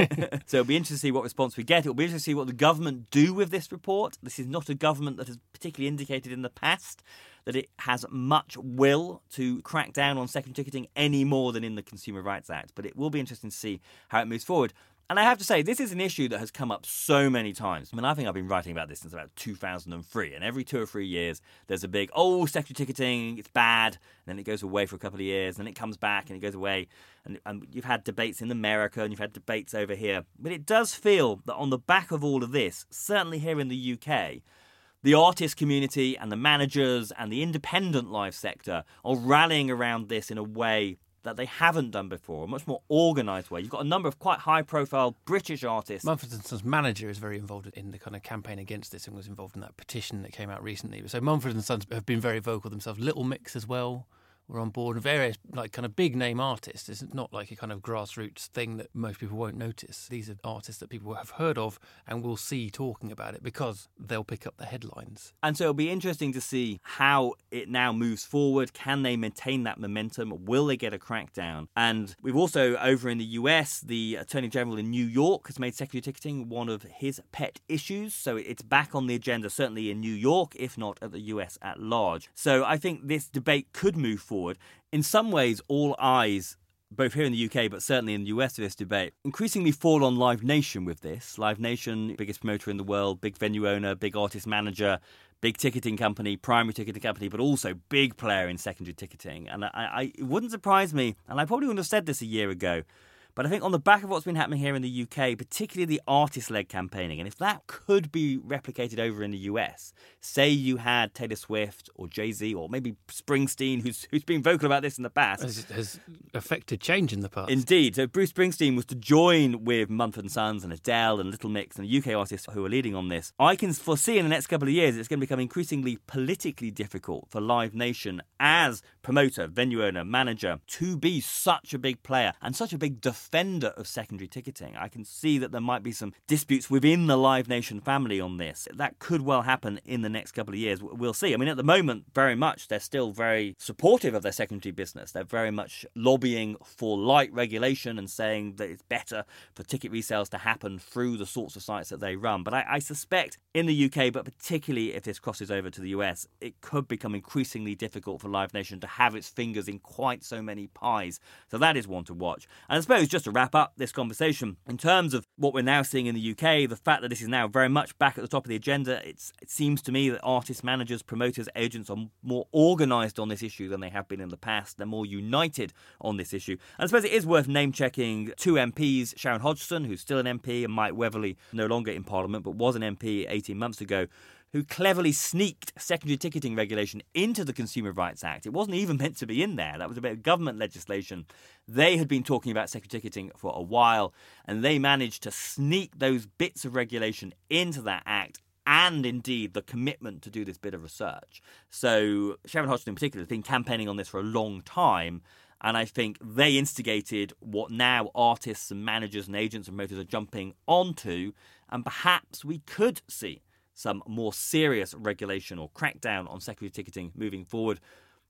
so it'll be interesting to see what response we get. It'll be interesting to see what the government do with this report. This is not a government that has particularly indicated in the past that it has much will to crack down on second ticketing any more than in the Consumer Rights Act. But it will be interesting to see how it moves forward. And I have to say, this is an issue that has come up so many times. I mean, I think I've been writing about this since about two thousand three. And every two or three years, there's a big, oh, secondary ticketing, it's bad. And then it goes away for a couple of years. And then it comes back and it goes away. And, and you've had debates in America and you've had debates over here. But it does feel that on the back of all of this, certainly here in the U K, the artist community and the managers and the independent live sector are rallying around this in a way that they haven't done before, a much more organised way. You've got a number of quite high-profile British artists. Mumford and Sons manager is very involved in the kind of campaign against this and was involved in that petition that came out recently. So Mumford and Sons have been very vocal themselves. Little Mix as well were on board. Various like kind of big name artists. It's not like a kind of grassroots thing that most people won't notice. These are artists that people have heard of and will see talking about it because they'll pick up the headlines. And so it'll be interesting to see how it now moves forward. Can they maintain that momentum? Will they get a crackdown? And we've also, over in the U S, the Attorney General in New York has made secondary ticketing one of his pet issues. So it's back on the agenda, certainly in New York, if not at the U S at large. So I think this debate could move forward. In some ways, all eyes, both here in the U K, but certainly in the U S for this debate, increasingly fall on Live Nation with this. Live Nation, biggest promoter in the world, big venue owner, big artist manager, big ticketing company, primary ticketing company, but also big player in secondary ticketing. And I, I, it wouldn't surprise me, and I probably wouldn't have said this a year ago, but I think on the back of what's been happening here in the U K, particularly the artist-led campaigning, and if that could be replicated over in the U S, say you had Taylor Swift or Jay-Z or maybe Springsteen, who's who's been vocal about this in the past. Has, has affected change in the past. Indeed. So Bruce Springsteen was to join with Mumford and Sons and Adele and Little Mix and U K artists who are leading on this. I can foresee in the next couple of years it's going to become increasingly politically difficult for Live Nation as promoter, venue owner, manager to be such a big player and such a big defender of secondary ticketing. I can see that there might be some disputes within the Live Nation family on this. That could well happen in the next couple of years. We'll see. I mean, at the moment, very much, they're still very supportive of their secondary business. They're very much lobbying for light regulation and saying that it's better for ticket resales to happen through the sorts of sites that they run. But I, I suspect in the U K, but particularly if this crosses over to the U S, it could become increasingly difficult for Live Nation to have its fingers in quite so many pies. So that is one to watch. And I suppose just to wrap up this conversation, in terms of what we're now seeing in the U K, the fact that this is now very much back at the top of the agenda, it's, it seems to me that artists, managers, promoters, agents are more organised on this issue than they have been in the past. They're more united on this issue. And I suppose it is worth name-checking two M Ps, Sharon Hodgson, who's still an M P, and Mike Weatherly, no longer in Parliament, but was an M P eighteen months ago, who cleverly sneaked secondary ticketing regulation into the Consumer Rights Act. It wasn't even meant to be in there. That was a bit of government legislation. They had been talking about secondary ticketing for a while, and they managed to sneak those bits of regulation into that act, and indeed the commitment to do this bit of research. So Sharon Hodgson in particular has been campaigning on this for a long time, and I think they instigated what now artists and managers and agents and promoters are jumping onto, and perhaps we could see some more serious regulation or crackdown on secondary ticketing moving forward.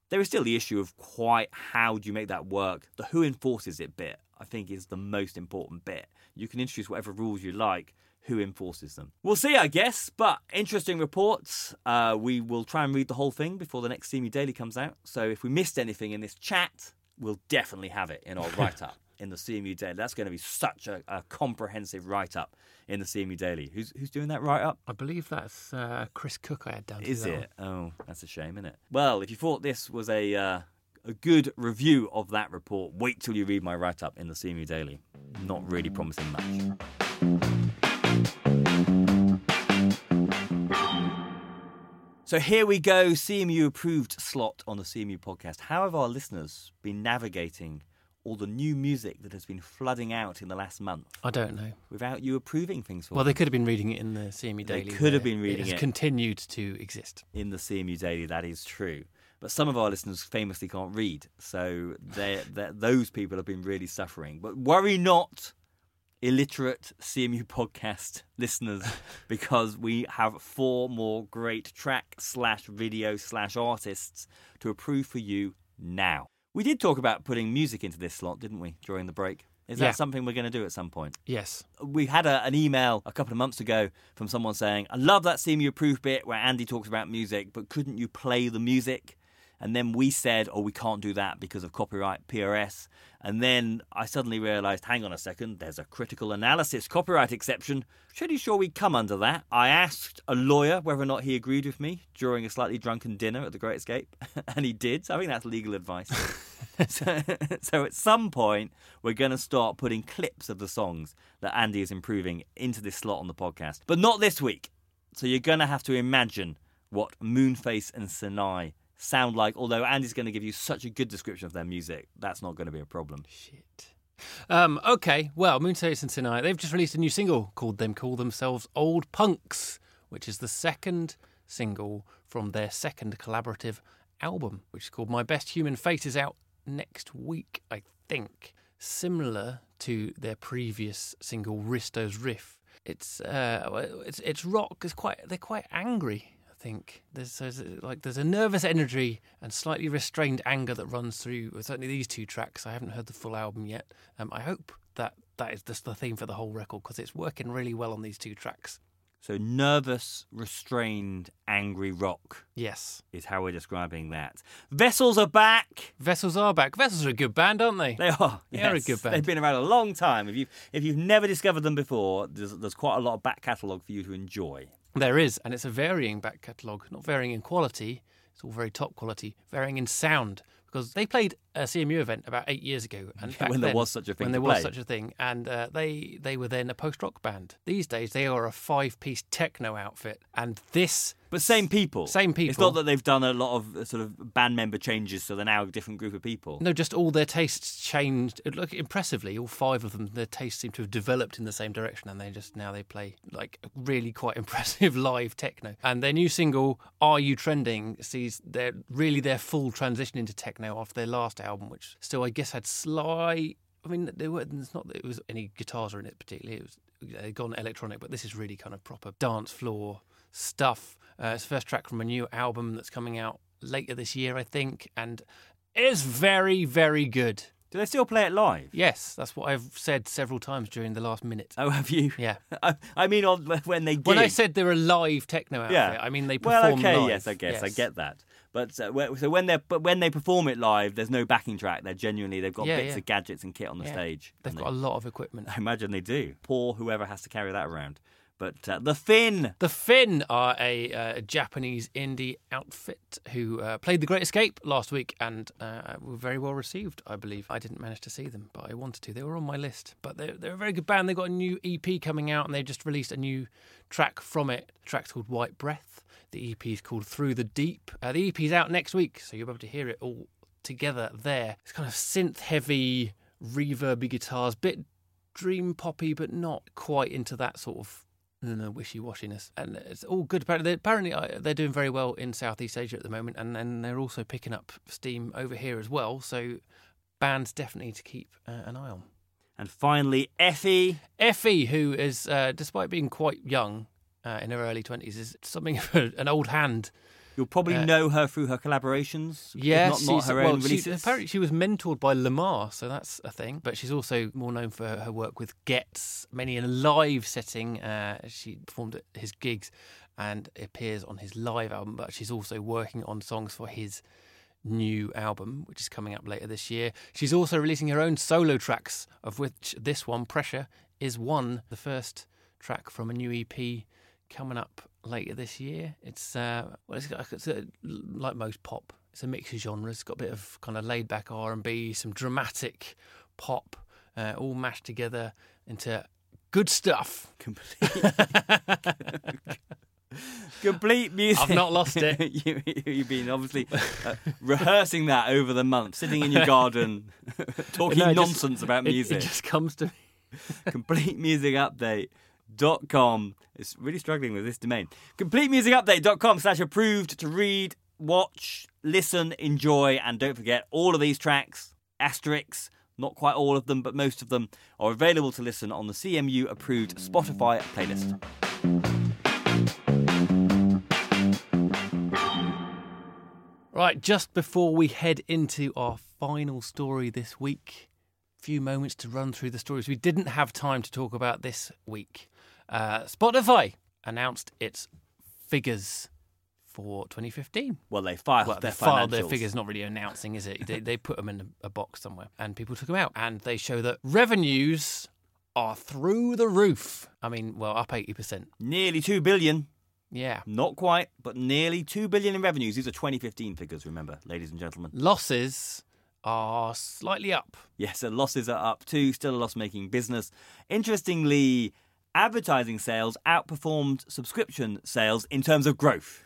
There is still the issue of quite how do you make that work. The who enforces it bit, I think, is the most important bit. You can introduce whatever rules you like. Who enforces them? We'll see, I guess. But interesting reports. Uh, we will try and read the whole thing before the next C M U Daily comes out. So if we missed anything in this chat, we'll definitely have it in our write-up in the C M U Daily. That's going to be such a, a comprehensive write-up in the C M U Daily. Who's who's doing that write-up? I believe that's uh, Chris Cook I had down to Is that it? one. Oh, that's a shame, isn't it? Well, if you thought this was a uh, a good review of that report, wait till you read my write-up in the C M U Daily. Not really promising much. So here we go, C M U approved slot on the C M U podcast. How have our listeners been navigating all the new music that has been flooding out in the last month I don't know. without you approving things for Well, them? they could have been reading it in the C M U They Daily. could have where been reading it. it. Has continued to exist. In the C M U Daily, that is true. But some of our listeners famously can't read, so they're, they're, those people have been really suffering. But worry not, illiterate C M U podcast listeners, because we have four more great track slash video slash artists to approve for you now. We did talk about putting music into this slot, didn't we, during the break? Is that Yeah. something we're going to do at some point? Yes. We had a, an email a couple of months ago from someone saying, I love that C M U approved bit where Andy talks about music, but couldn't you play the music? And then we said, oh, we can't do that because of copyright, P R S. And then I suddenly realised, hang on a second, there's a critical analysis copyright exception. Pretty sure we come under that. I asked a lawyer whether or not he agreed with me during a slightly drunken dinner at the Great Escape, and he did. So I think that's legal advice. so, so at some point, we're going to start putting clips of the songs that Andy is improving into this slot on the podcast. But not this week. So you're going to have to imagine what Moonface and Sinai sound like, although Andy's going to give you such a good description of their music, that's not going to be a problem. Shit. Um, okay, well, Moonface and Sinai, they've just released a new single called Them Call Themselves Old Punks, which is the second single from their second collaborative album, which is called My Best Human Face, is out next week, I think. Similar to their previous single, Risto's Riff. It's uh, it's it's rock. It's quite they're quite angry. I think there's, there's like there's a nervous energy and slightly restrained anger that runs through certainly these two tracks. I haven't heard the full album yet. Um, I hope that that is just the theme for the whole record because it's working really well on these two tracks. So nervous, restrained, angry rock Yes. is how we're describing that. Vessels are back. Vessels are back. Vessels are a good band, aren't they? They are. They are a yes. good band. They've been around a long time. If you've, if you've never discovered them before, there's, there's quite a lot of back catalogue for you to enjoy. There is, and it's a varying back catalogue, not varying in quality, it's all very top quality, varying in sound, because they played a C M U event about eight years ago. And back When there then, was such a thing When to there was play. such a thing, and uh, they, they were then a post-rock band. These days, they are a five-piece techno outfit, and this... But same people. Same people. It's not that they've done a lot of uh, sort of band member changes, so they're now a different group of people. No, just all their tastes changed. Look, impressively, all five of them, their tastes seem to have developed in the same direction, and they just now they play like really quite impressive live techno. And their new single, "Are You Trending," sees their really their full transition into techno after their last album, which still I guess had slight. I mean, there were it's not that it was any guitars in it particularly. It was they'd gone electronic, but this is really kind of proper dance floor stuff. Uh, it's the first track from a new album that's coming out later this year, I think, and it's very, very good. Do they still play it live? Yes, that's what I've said several times during the last minute. Oh, have you? Yeah. I, I mean, on, when they gig. When I said they're a live techno outfit, Yeah. I mean they perform Well, okay, live. yes, I guess I Yes. get that. But uh, wh- so when they but when they perform it live, there's no backing track. They're genuinely they've got Yeah, bits yeah. of gadgets and kit on the Yeah. stage. They've and got a lot of equipment. they, I imagine they do. Poor whoever has to carry that around. But uh, the Finn. The Finn are a uh, Japanese indie outfit who uh, played The Great Escape last week and uh, were very well received, I believe. I didn't manage to see them, but I wanted to. They were on my list. But they're, they're a very good band. They've got a new E P coming out and they just released a new track from it. The track's called White Breath. The E P is called Through the Deep. Uh, the E P is out next week, so you'll be able to hear it all together there. It's kind of synth-heavy, reverby guitars, bit dream poppy, but not quite into that sort of no, no, wishy-washiness. And it's all good. Apparently, apparently uh, they're doing very well in Southeast Asia at the moment, and then they're also picking up steam over here as well. So bands definitely to keep uh, an eye on. And finally, Effie. Effie, who is, uh, despite being quite young uh, in her early twenties, is something of a, an old hand. You'll probably Uh, know her through her collaborations. if Yes, not, not she's- her well, own she- releases. apparently she was mentored by Lamar, so that's a thing. But she's also more known for her work with Getz, mainly in a live setting. Uh, she performed at his gigs and appears on his live album, but she's also working on songs for his new album, which is coming up later this year. She's also releasing her own solo tracks, of which this one, Pressure, is one, the first track from a new E P coming up later this year. It's uh, well, it's, got- it's uh, like most pop. It's a mix of genres. It's got a bit of kind of laid back R and B, some dramatic pop, uh, all mashed together into good stuff. Complete, complete music. I've not lost it. you, you've been obviously uh, rehearsing that over the month, sitting in your garden, talking No, it just- nonsense about It, music. it just comes to me. complete music update dot com. It's really struggling with this domain. complete music update dot com slash approved to read, watch, listen, enjoy, and don't forget all of these tracks, asterisks, not quite all of them, but most of them are available to listen on the C M U approved Spotify playlist. Right, just before we head into our final story this week, a few moments to run through the stories we didn't have time to talk about this week. Uh, Spotify announced its figures for twenty fifteen. Well, they filed Well, their they filed their financials. figures, not really announcing, is it? They, they put them in a, a box somewhere, and people took them out. And they show that revenues are through the roof. I mean, well, up eighty percent. Nearly two billion. Yeah. Not quite, but nearly two billion in revenues. These are twenty fifteen figures, remember, ladies and gentlemen. Losses are slightly up. Yes, so losses are up too, still a loss-making business. Interestingly, advertising sales outperformed subscription sales in terms of growth.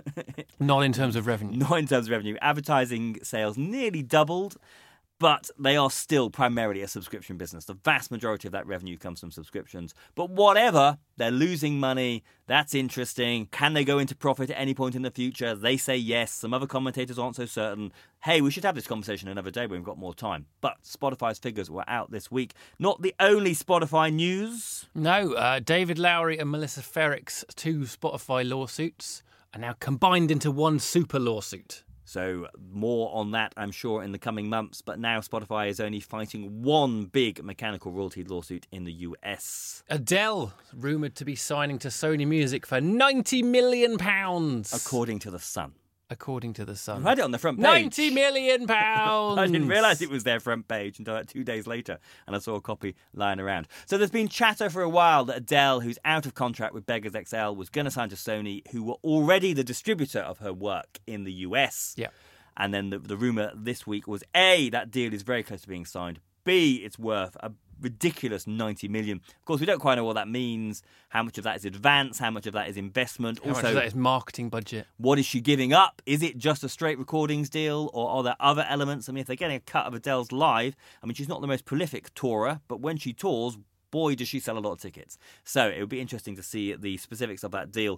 Not in terms of revenue. Not in terms of revenue. Advertising sales nearly doubled, but they are still primarily a subscription business. The vast majority of that revenue comes from subscriptions. But whatever, they're losing money. That's interesting. Can they go into profit at any point in the future? They say yes. Some other commentators aren't so certain. Hey, we should have this conversation another day when we've got more time. But Spotify's figures were out this week. Not the only Spotify news. No, uh, David Lowery and Melissa Ferrick's two Spotify lawsuits are now combined into one super lawsuit. So more on that, I'm sure, in the coming months. But now Spotify is only fighting one big mechanical royalty lawsuit in the U S. Adele, rumoured to be signing to Sony Music for ninety million pounds. According to The Sun. According to The Sun. I had it on the front page. ninety million pounds! I didn't realise it was their front page until like two days later, and I saw a copy lying around. So there's been chatter for a while that Adele, who's out of contract with Beggars X L, was going to sign to Sony, who were already the distributor of her work in the U S. Yeah. And then the, the rumour this week was, A, that deal is very close to being signed. B, it's worth a ridiculous ninety million. Of course, we don't quite know what that means. How much of that is advance? How much of that is investment? How also, much of that is marketing budget? what is she giving up? Is it just a straight recordings deal, or are there other elements? I mean, if they're getting a cut of Adele's live, I mean, she's not the most prolific tourer, but when she tours, boy, does she sell a lot of tickets. So it would be interesting to see the specifics of that deal.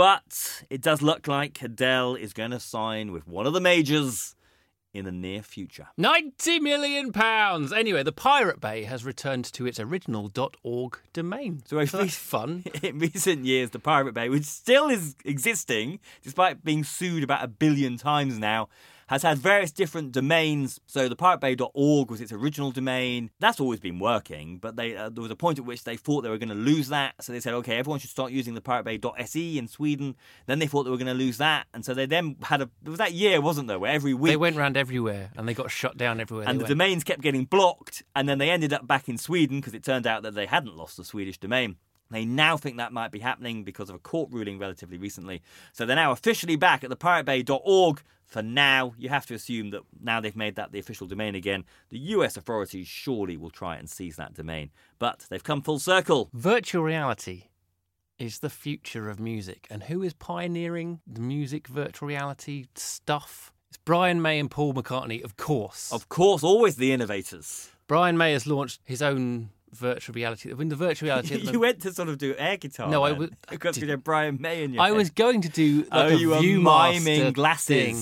But it does look like Adele is going to sign with one of the majors in the near future. ninety million pounds! Anyway, the Pirate Bay has returned to its original .org domain. So, So that's fun. In recent years, the Pirate Bay, which still is existing, despite being sued about a billion times now, has had various different domains. So the pirate bay dot org was its original domain. That's always been working, but they uh, there was a point at which they thought they were going to lose that. So they said, okay, everyone should start using the pirate bay dot S E in Sweden. Then they thought they were going to lose that. And so they then had a... It was that year, wasn't there, where every week... They went round everywhere and they got shut down everywhere. And they the went. domains kept getting blocked, and then they ended up back in Sweden because it turned out that they hadn't lost the Swedish domain. They now think that might be happening because of a court ruling relatively recently. So they're now officially back at the pirate bay dot org. For now, you have to assume that now they've made that the official domain again, the U S authorities surely will try and seize that domain. But they've come full circle. Virtual reality is the future of music. And who is pioneering the music virtual reality stuff? It's Brian May and Paul McCartney, of course. Of course, always the innovators. Brian May has launched his own virtual reality. I mean, the virtual reality... You went to sort of do air guitar. No, I then, was- I because did- you had Brian May in your I head. was going to do like Oh, a you were Viewmaster miming thing, glasses.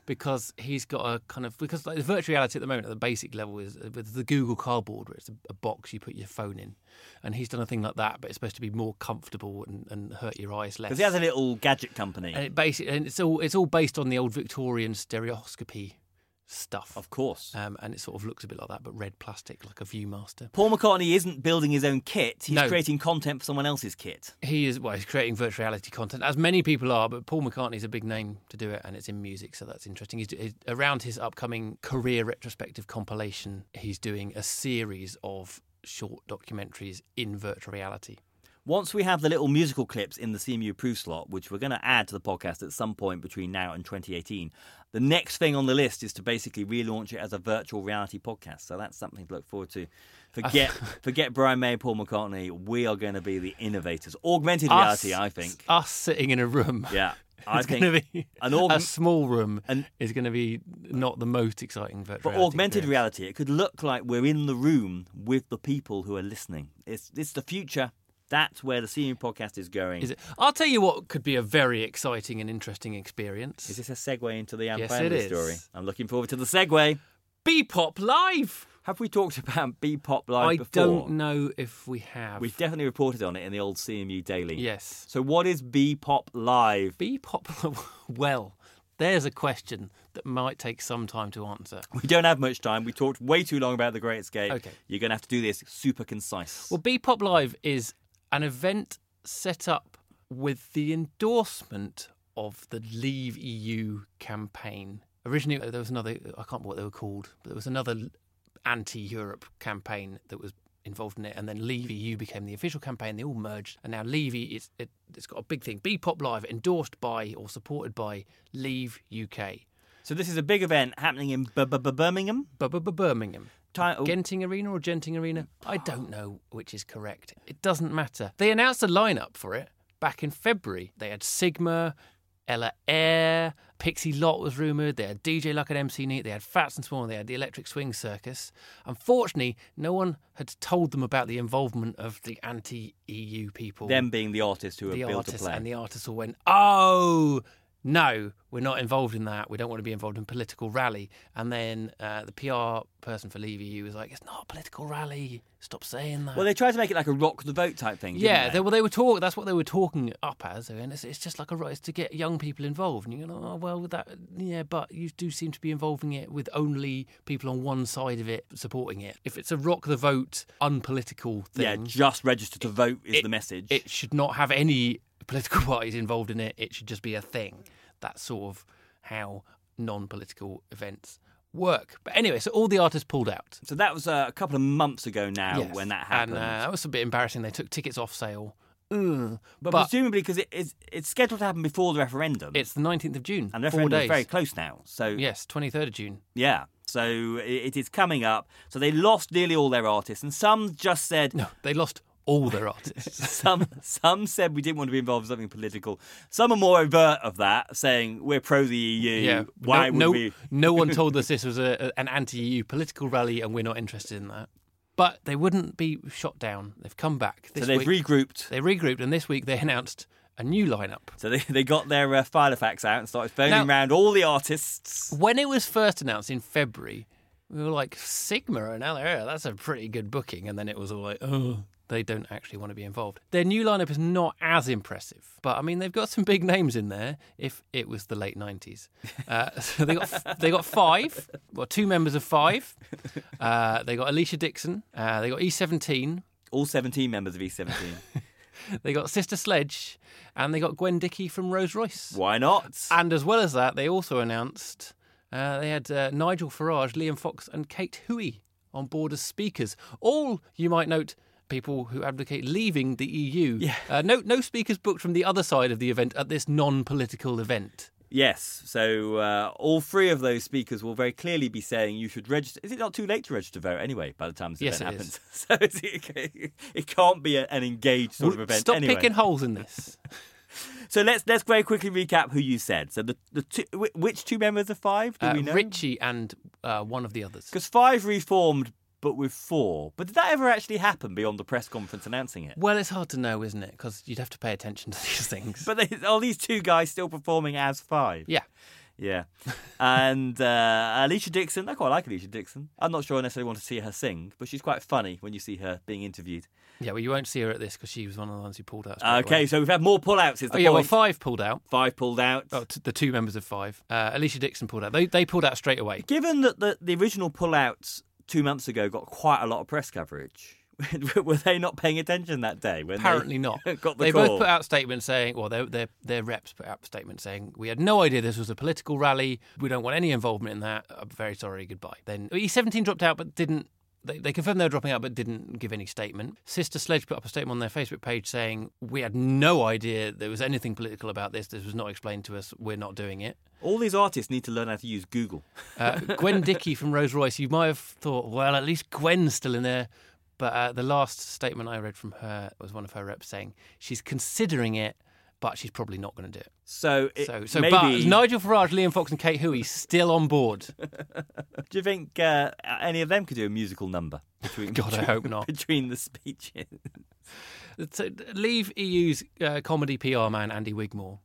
because he's got a kind of because like the virtual reality at the moment at the basic level is with the Google Cardboard, where it's a, a box you put your phone in, and he's done a thing like that, but it's supposed to be more comfortable and, and hurt your eyes less. Because he has a little gadget company, and it basically and it's all it's all based on the old Victorian stereoscopy stuff, of course. Um, and it sort of looks a bit like that, but red plastic, like a Viewmaster. Paul McCartney isn't building his own kit. He's No. creating content for someone else's kit. He is, well, he's creating virtual reality content, as many people are, but Paul McCartney's a big name to do it, and it's in music, so that's interesting. He's, he's around his upcoming career retrospective compilation, he's doing a series of short documentaries in virtual reality. Once we have the little musical clips in the C M U Proof slot, which we're going to add to the podcast at some point between now and twenty eighteen, the next thing on the list is to basically relaunch it as a virtual reality podcast. So that's something to look forward to. Forget forget Brian May and Paul McCartney. We are going to be the innovators. Augmented reality, us, I think. Us sitting in a room. Yeah. I It's think going to be an aug- a small room and, is going to be not the most exciting virtual For reality augmented experience. reality, it could look like we're in the room with the people who are listening. It's, it's the future. That's where the C M U podcast is going. Is it? I'll tell you what could be a very exciting and interesting experience. Is this a segue into the Anne Yes, family it is. story? I'm looking forward to the segue. Bebop Live! Have we talked about Bebop Live I before? don't know if we have. We've definitely reported on it in the old C M U Daily. Yes. So what is Bebop Live? Bebop, well, there's a question that might take some time to answer. We don't have much time. We talked way too long about The Great Escape. Okay. You're going to have to do this super concise. Well, Bebop Live is an event set up with the endorsement of the Leave E U campaign. Originally, there was another, I can't remember what they were called, but there was another anti-Europe campaign that was involved in it, and then Leave E U became the official campaign. They all merged, and now Leave E U, it's, it, it's got a big thing. Bebop Live, endorsed by or supported by Leave U K. So this is a big event happening in B- B- B- Birmingham? Birmingham. Title. Genting Arena or Genting Arena? I don't know which is correct. It doesn't matter. They announced a lineup for it back in February. They had Sigma, Ella Air, Pixie Lott was rumoured, they had D J Luck and M C Neat, they had Fats and Small, they had the Electric Swing Circus. Unfortunately, no one had told them about the involvement of the anti-E U people. Them being the artists who the have built artists, a play. and the artists all went, oh, no, we're not involved in that. We don't want to be involved in a political rally. And then uh, the P R person for Leave E U was like, it's not a political rally. Stop saying that. Well, they tried to make it like a rock the vote type thing, didn't yeah, they? they, well, they were talk. That's what they were talking up as, and it's, it's just like a it's to get young people involved. And you go, oh well, that yeah, but you do seem to be involving it with only people on one side of it supporting it. If it's a rock the vote, unpolitical thing, Yeah, just register to vote is it- the message. it should not have any political parties involved in it. It should just be a thing. That's sort of how non-political events work. But anyway, so all the artists pulled out. So that was uh, a couple of months ago now Yes. when that happened. And uh, that was a bit embarrassing. They took tickets off sale. Ugh. but, but presumably because it, it's, it's scheduled to happen before the referendum. it's the nineteenth of June. and the four referendum days. is very close now. So Yes, twenty-third of June. yeah, so it, it is coming up. So they lost nearly all their artists, and some just said, No, they lost all their artists. some some said we didn't want to be involved in something political. Some are more overt of that, saying we're pro the E U. yeah. Why no, would no, we? no one told us this was a, a- an anti-E U political rally, and we're not interested in that. But they wouldn't be shot down. They've come back. This So they've week, regrouped. They regrouped, and this week they announced a new lineup. So they, they got their uh, Filofax out and started phoning Now- around all the artists. When it was first announced in February, we were like, Sigma and Ella Air, that's a pretty good booking. And then it was all like, oh, they don't actually want to be involved. Their new lineup is not as impressive. But, I mean, they've got some big names in there if it was the late nineties. Uh, so they got they got five, well, two members of Five. Uh, they got Alicia Dixon. Uh, they got E seventeen. All seventeen members of E seventeen. They got Sister Sledge. And they got Gwen Dickey from Rolls Royce. Why not? And as well as that, they also announced uh, they had uh, Nigel Farage, Liam Fox, and Kate Hui on board as speakers. All, you might note, people who advocate leaving the E U. Yeah. Uh, no, no speakers booked from the other side of the event at this non-political event. Yes, so uh, all three of those speakers will very clearly be saying you should register. Is it not too late to register to vote anyway by the time this Yes, event it happens? So it's, it, it can't be a, an engaged sort of event Stop anyway. picking holes in this. So let's let's very quickly recap who you said. So the, the two, wh- which two members of Five do Uh, we know? Richie and uh, one of the others. Because Five reformed but with four. But did that ever actually happen beyond the press conference announcing it? Well, it's hard to know, isn't it? Because you'd have to pay attention to these things. But they, are these two guys still performing as Five? yeah. Yeah. And uh, Alicia Dixon, I quite like Alicia Dixon. I'm not sure I necessarily want to see her sing, but she's quite funny when you see her being interviewed. Yeah, well, you won't see her at this because she was one of the ones who pulled out. straight Okay, away. so we've had more pull-outs, is the Oh, yeah, well, point. five pulled out. Five pulled out. Oh, t- the two members of five. Uh, Alicia Dixon pulled out. They they pulled out straight away. Given that the, the original pull-outs two months ago got quite a lot of press coverage, were they not paying attention that day? When Apparently they not. Got the they call? both put out statements saying, well, their, their, their reps put out statements saying, we had no idea this was a political rally. We don't want any involvement in that. I'm very sorry, goodbye. Then E seventeen dropped out but didn't. They, they confirmed they were dropping out but didn't give any statement. Sister Sledge put up a statement on their Facebook page saying, we had no idea there was anything political about this. This was not explained to us. We're not doing it. All these artists need to learn how to use Google. Uh, Gwen Dickey from Rolls Royce, you might have thought, well, at least Gwen's still in there. But uh, the last statement I read from her was one of her reps saying she's considering it, but she's probably not going to do it. So, it So, so maybe... but Nigel Farage, Liam Fox and Kate Hoey still on board. Do you think uh, any of them could do a musical number? Between, God, I hope not. Between the speeches. So, leave E U's uh, comedy P R man, Andy Wigmore.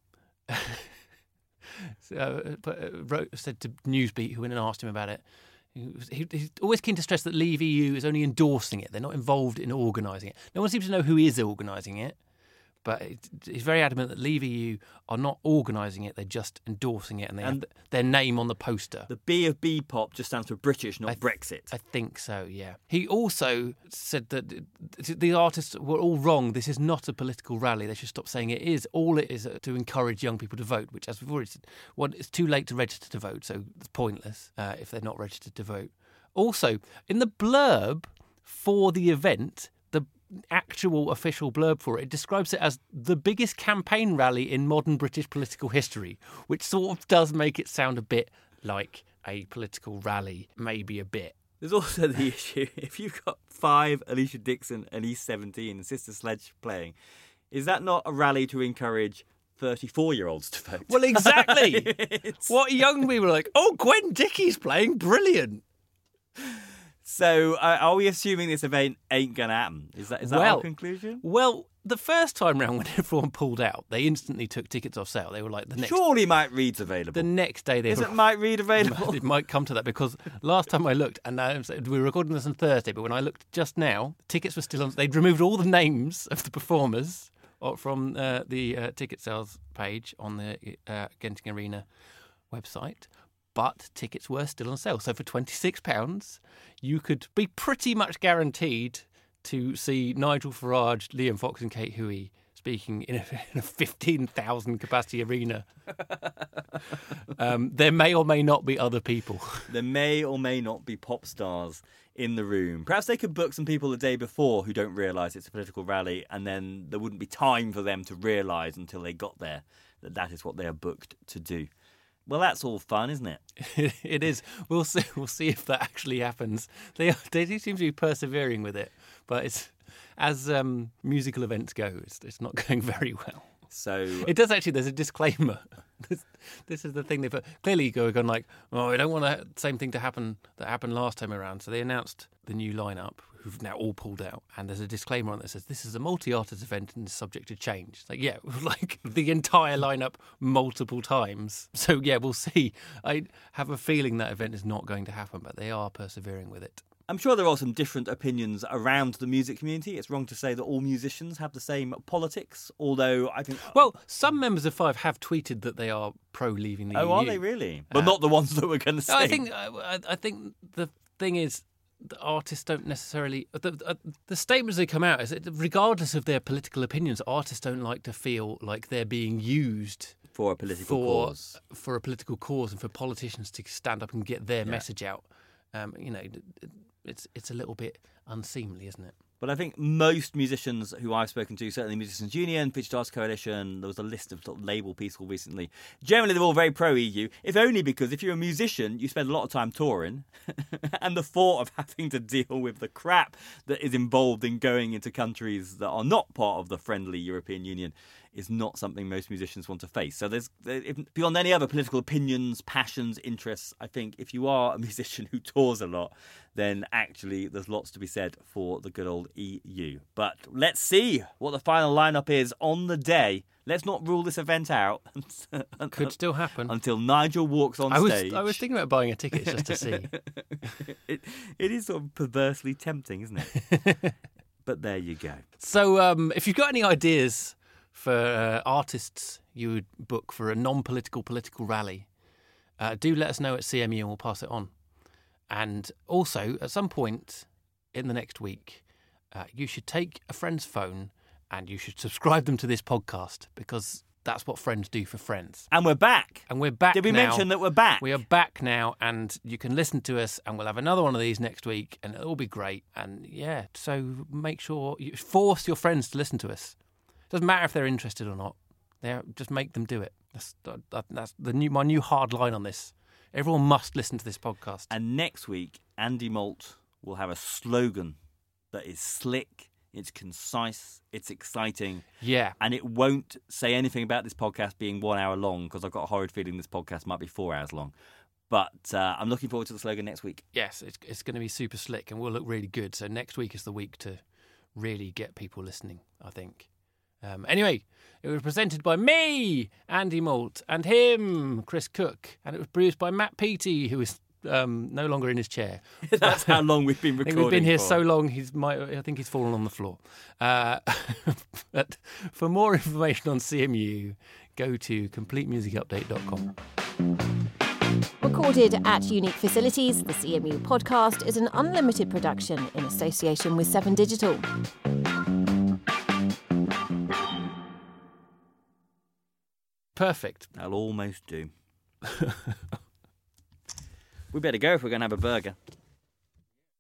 so, uh, but, uh, wrote, said to Newsbeat, who went and asked him about it, he, was- he, he's always keen to stress that Leave E U is only endorsing it. They're not involved in organising it. No one seems to know who is organising it. But it, he's very adamant that Leave E U are not organising it, they're just endorsing it, and they And have th- their name on the poster. The B of B pop just stands for British, not I th- Brexit. I think so, yeah. He also said that the artists were all wrong. This is not a political rally. They should stop saying it is. All it is to encourage young people to vote, which, as we've already said, well, it's too late to register to vote, so it's pointless uh, if they're not registered to vote. Also, in the blurb for the event, the actual official blurb for it, it describes it as the biggest campaign rally in modern British political history, which sort of does make it sound a bit like a political rally, maybe a bit. There's also the issue, if you've got five Alicia Dixon and E seventeen and Sister Sledge playing, is that not a rally to encourage thirty-four-year-olds to vote? Well, exactly. It's- What young people are like, oh, Gwen Dickey's playing, brilliant. So, uh, are we assuming this event ain't going to happen? Is that, is that Well, our conclusion? Well, the first time round when everyone pulled out, they instantly took tickets off sale. They were like, the next Surely Mike Reed's available. the next day they were Isn't Mike Reed available? It might come to that because last time I looked, and now we were recording this on Thursday, but when I looked just now, tickets were still on. They'd removed all the names of the performers uh, from uh, the uh, ticket sales page on the uh, Genting Arena website, but tickets were still on sale. So for twenty-six pounds, you could be pretty much guaranteed to see Nigel Farage, Liam Fox, and Kate Hoey speaking in a, in a fifteen thousand capacity arena. Um, there may or may not be other people. There may or may not be pop stars in the room. Perhaps they could book some people the day before who don't realise it's a political rally, and then there wouldn't be time for them to realise until they got there that that is what they are booked to do. Well, that's all fun, isn't it? It is. We'll see. We'll see if that actually happens. They are, they do seem to be persevering with it, but it's as um, musical events go, it's, it's not going very well. So It does actually. There's a disclaimer. This, this is the thing they put. Clearly, go going like, oh, we don't want the same thing to happen that happened last time around. So they announced the new lineup, who've now all pulled out, and there's a disclaimer on it that says this is a multi-artist event and is subject to change. It's like, yeah, like the entire lineup multiple times. So yeah, we'll see. I have a feeling that event is not going to happen, but they are persevering with it. I'm sure there are some different opinions around the music community. It's wrong to say that all musicians have the same politics, although I think... Well, some members of Five have tweeted that they are pro leaving the E U. Oh, are they really? But Uh, not the ones that we're going to sing. I think I, I think the thing is, the artists don't necessarily. The, uh, the statements that come out is that regardless of their political opinions, artists don't like to feel like they're being used For a political for cause. for a political cause and for politicians to stand up and get their message out. Um, you know, it's it's a little bit unseemly, isn't it? But I think most musicians who I've spoken to, certainly Musicians Union, Future Stars Coalition, there was a list of, sort of label people recently. Generally, they're all very pro-E U, if only because if you're a musician, you spend a lot of time touring, and the thought of having to deal with the crap that is involved in going into countries that are not part of the friendly European Union is not something most musicians want to face. So there's, if, beyond any other political opinions, passions, interests, I think if you are a musician who tours a lot, then actually there's lots to be said for the good old E U. But let's see what the final lineup is on the day. Let's not rule this event out. Could still happen. Until Nigel walks on I was, stage. I was thinking about buying a ticket just to see. it, it is sort of perversely tempting, isn't it? But there you go. So um, if you've got any ideas for uh, artists you would book for a non-political political rally, uh, do let us know at C M U and we'll pass it on. And also, at some point in the next week, uh, you should take a friend's phone and you should subscribe them to this podcast, because that's what friends do for friends. And we're back. And we're back Did we now. mention that we're back? We are back now, and you can listen to us, and we'll have another one of these next week, and it'll be great. And yeah, so make sure you force your friends to listen to us. Doesn't matter if they're interested or not. They're, just make them do it. That's, that, that's the new my new hard line on this. Everyone must listen to this podcast. And next week, Andy Malt will have a slogan that is slick, it's concise, it's exciting. Yeah. And it won't say anything about this podcast being one hour long, because I've got a horrid feeling this podcast might be four hours long. But uh, I'm looking forward to the slogan next week. Yes, it's, it's going to be super slick and we'll look really good. So next week is the week to really get people listening, I think. Um, anyway, it was presented by me, Andy Malt, and him, Chris Cook. And it was produced by Matt Peaty, who is um, no longer in his chair. That's how long we've been I recording think we've been here for. so long, he's might, I think he's fallen on the floor. Uh, but for more information on C M U, go to complete music update dot com. Recorded at unique facilities, the C M U podcast is an unlimited production in association with Seven Digital. Perfect. That'll almost do. We better go if we're going to have a burger.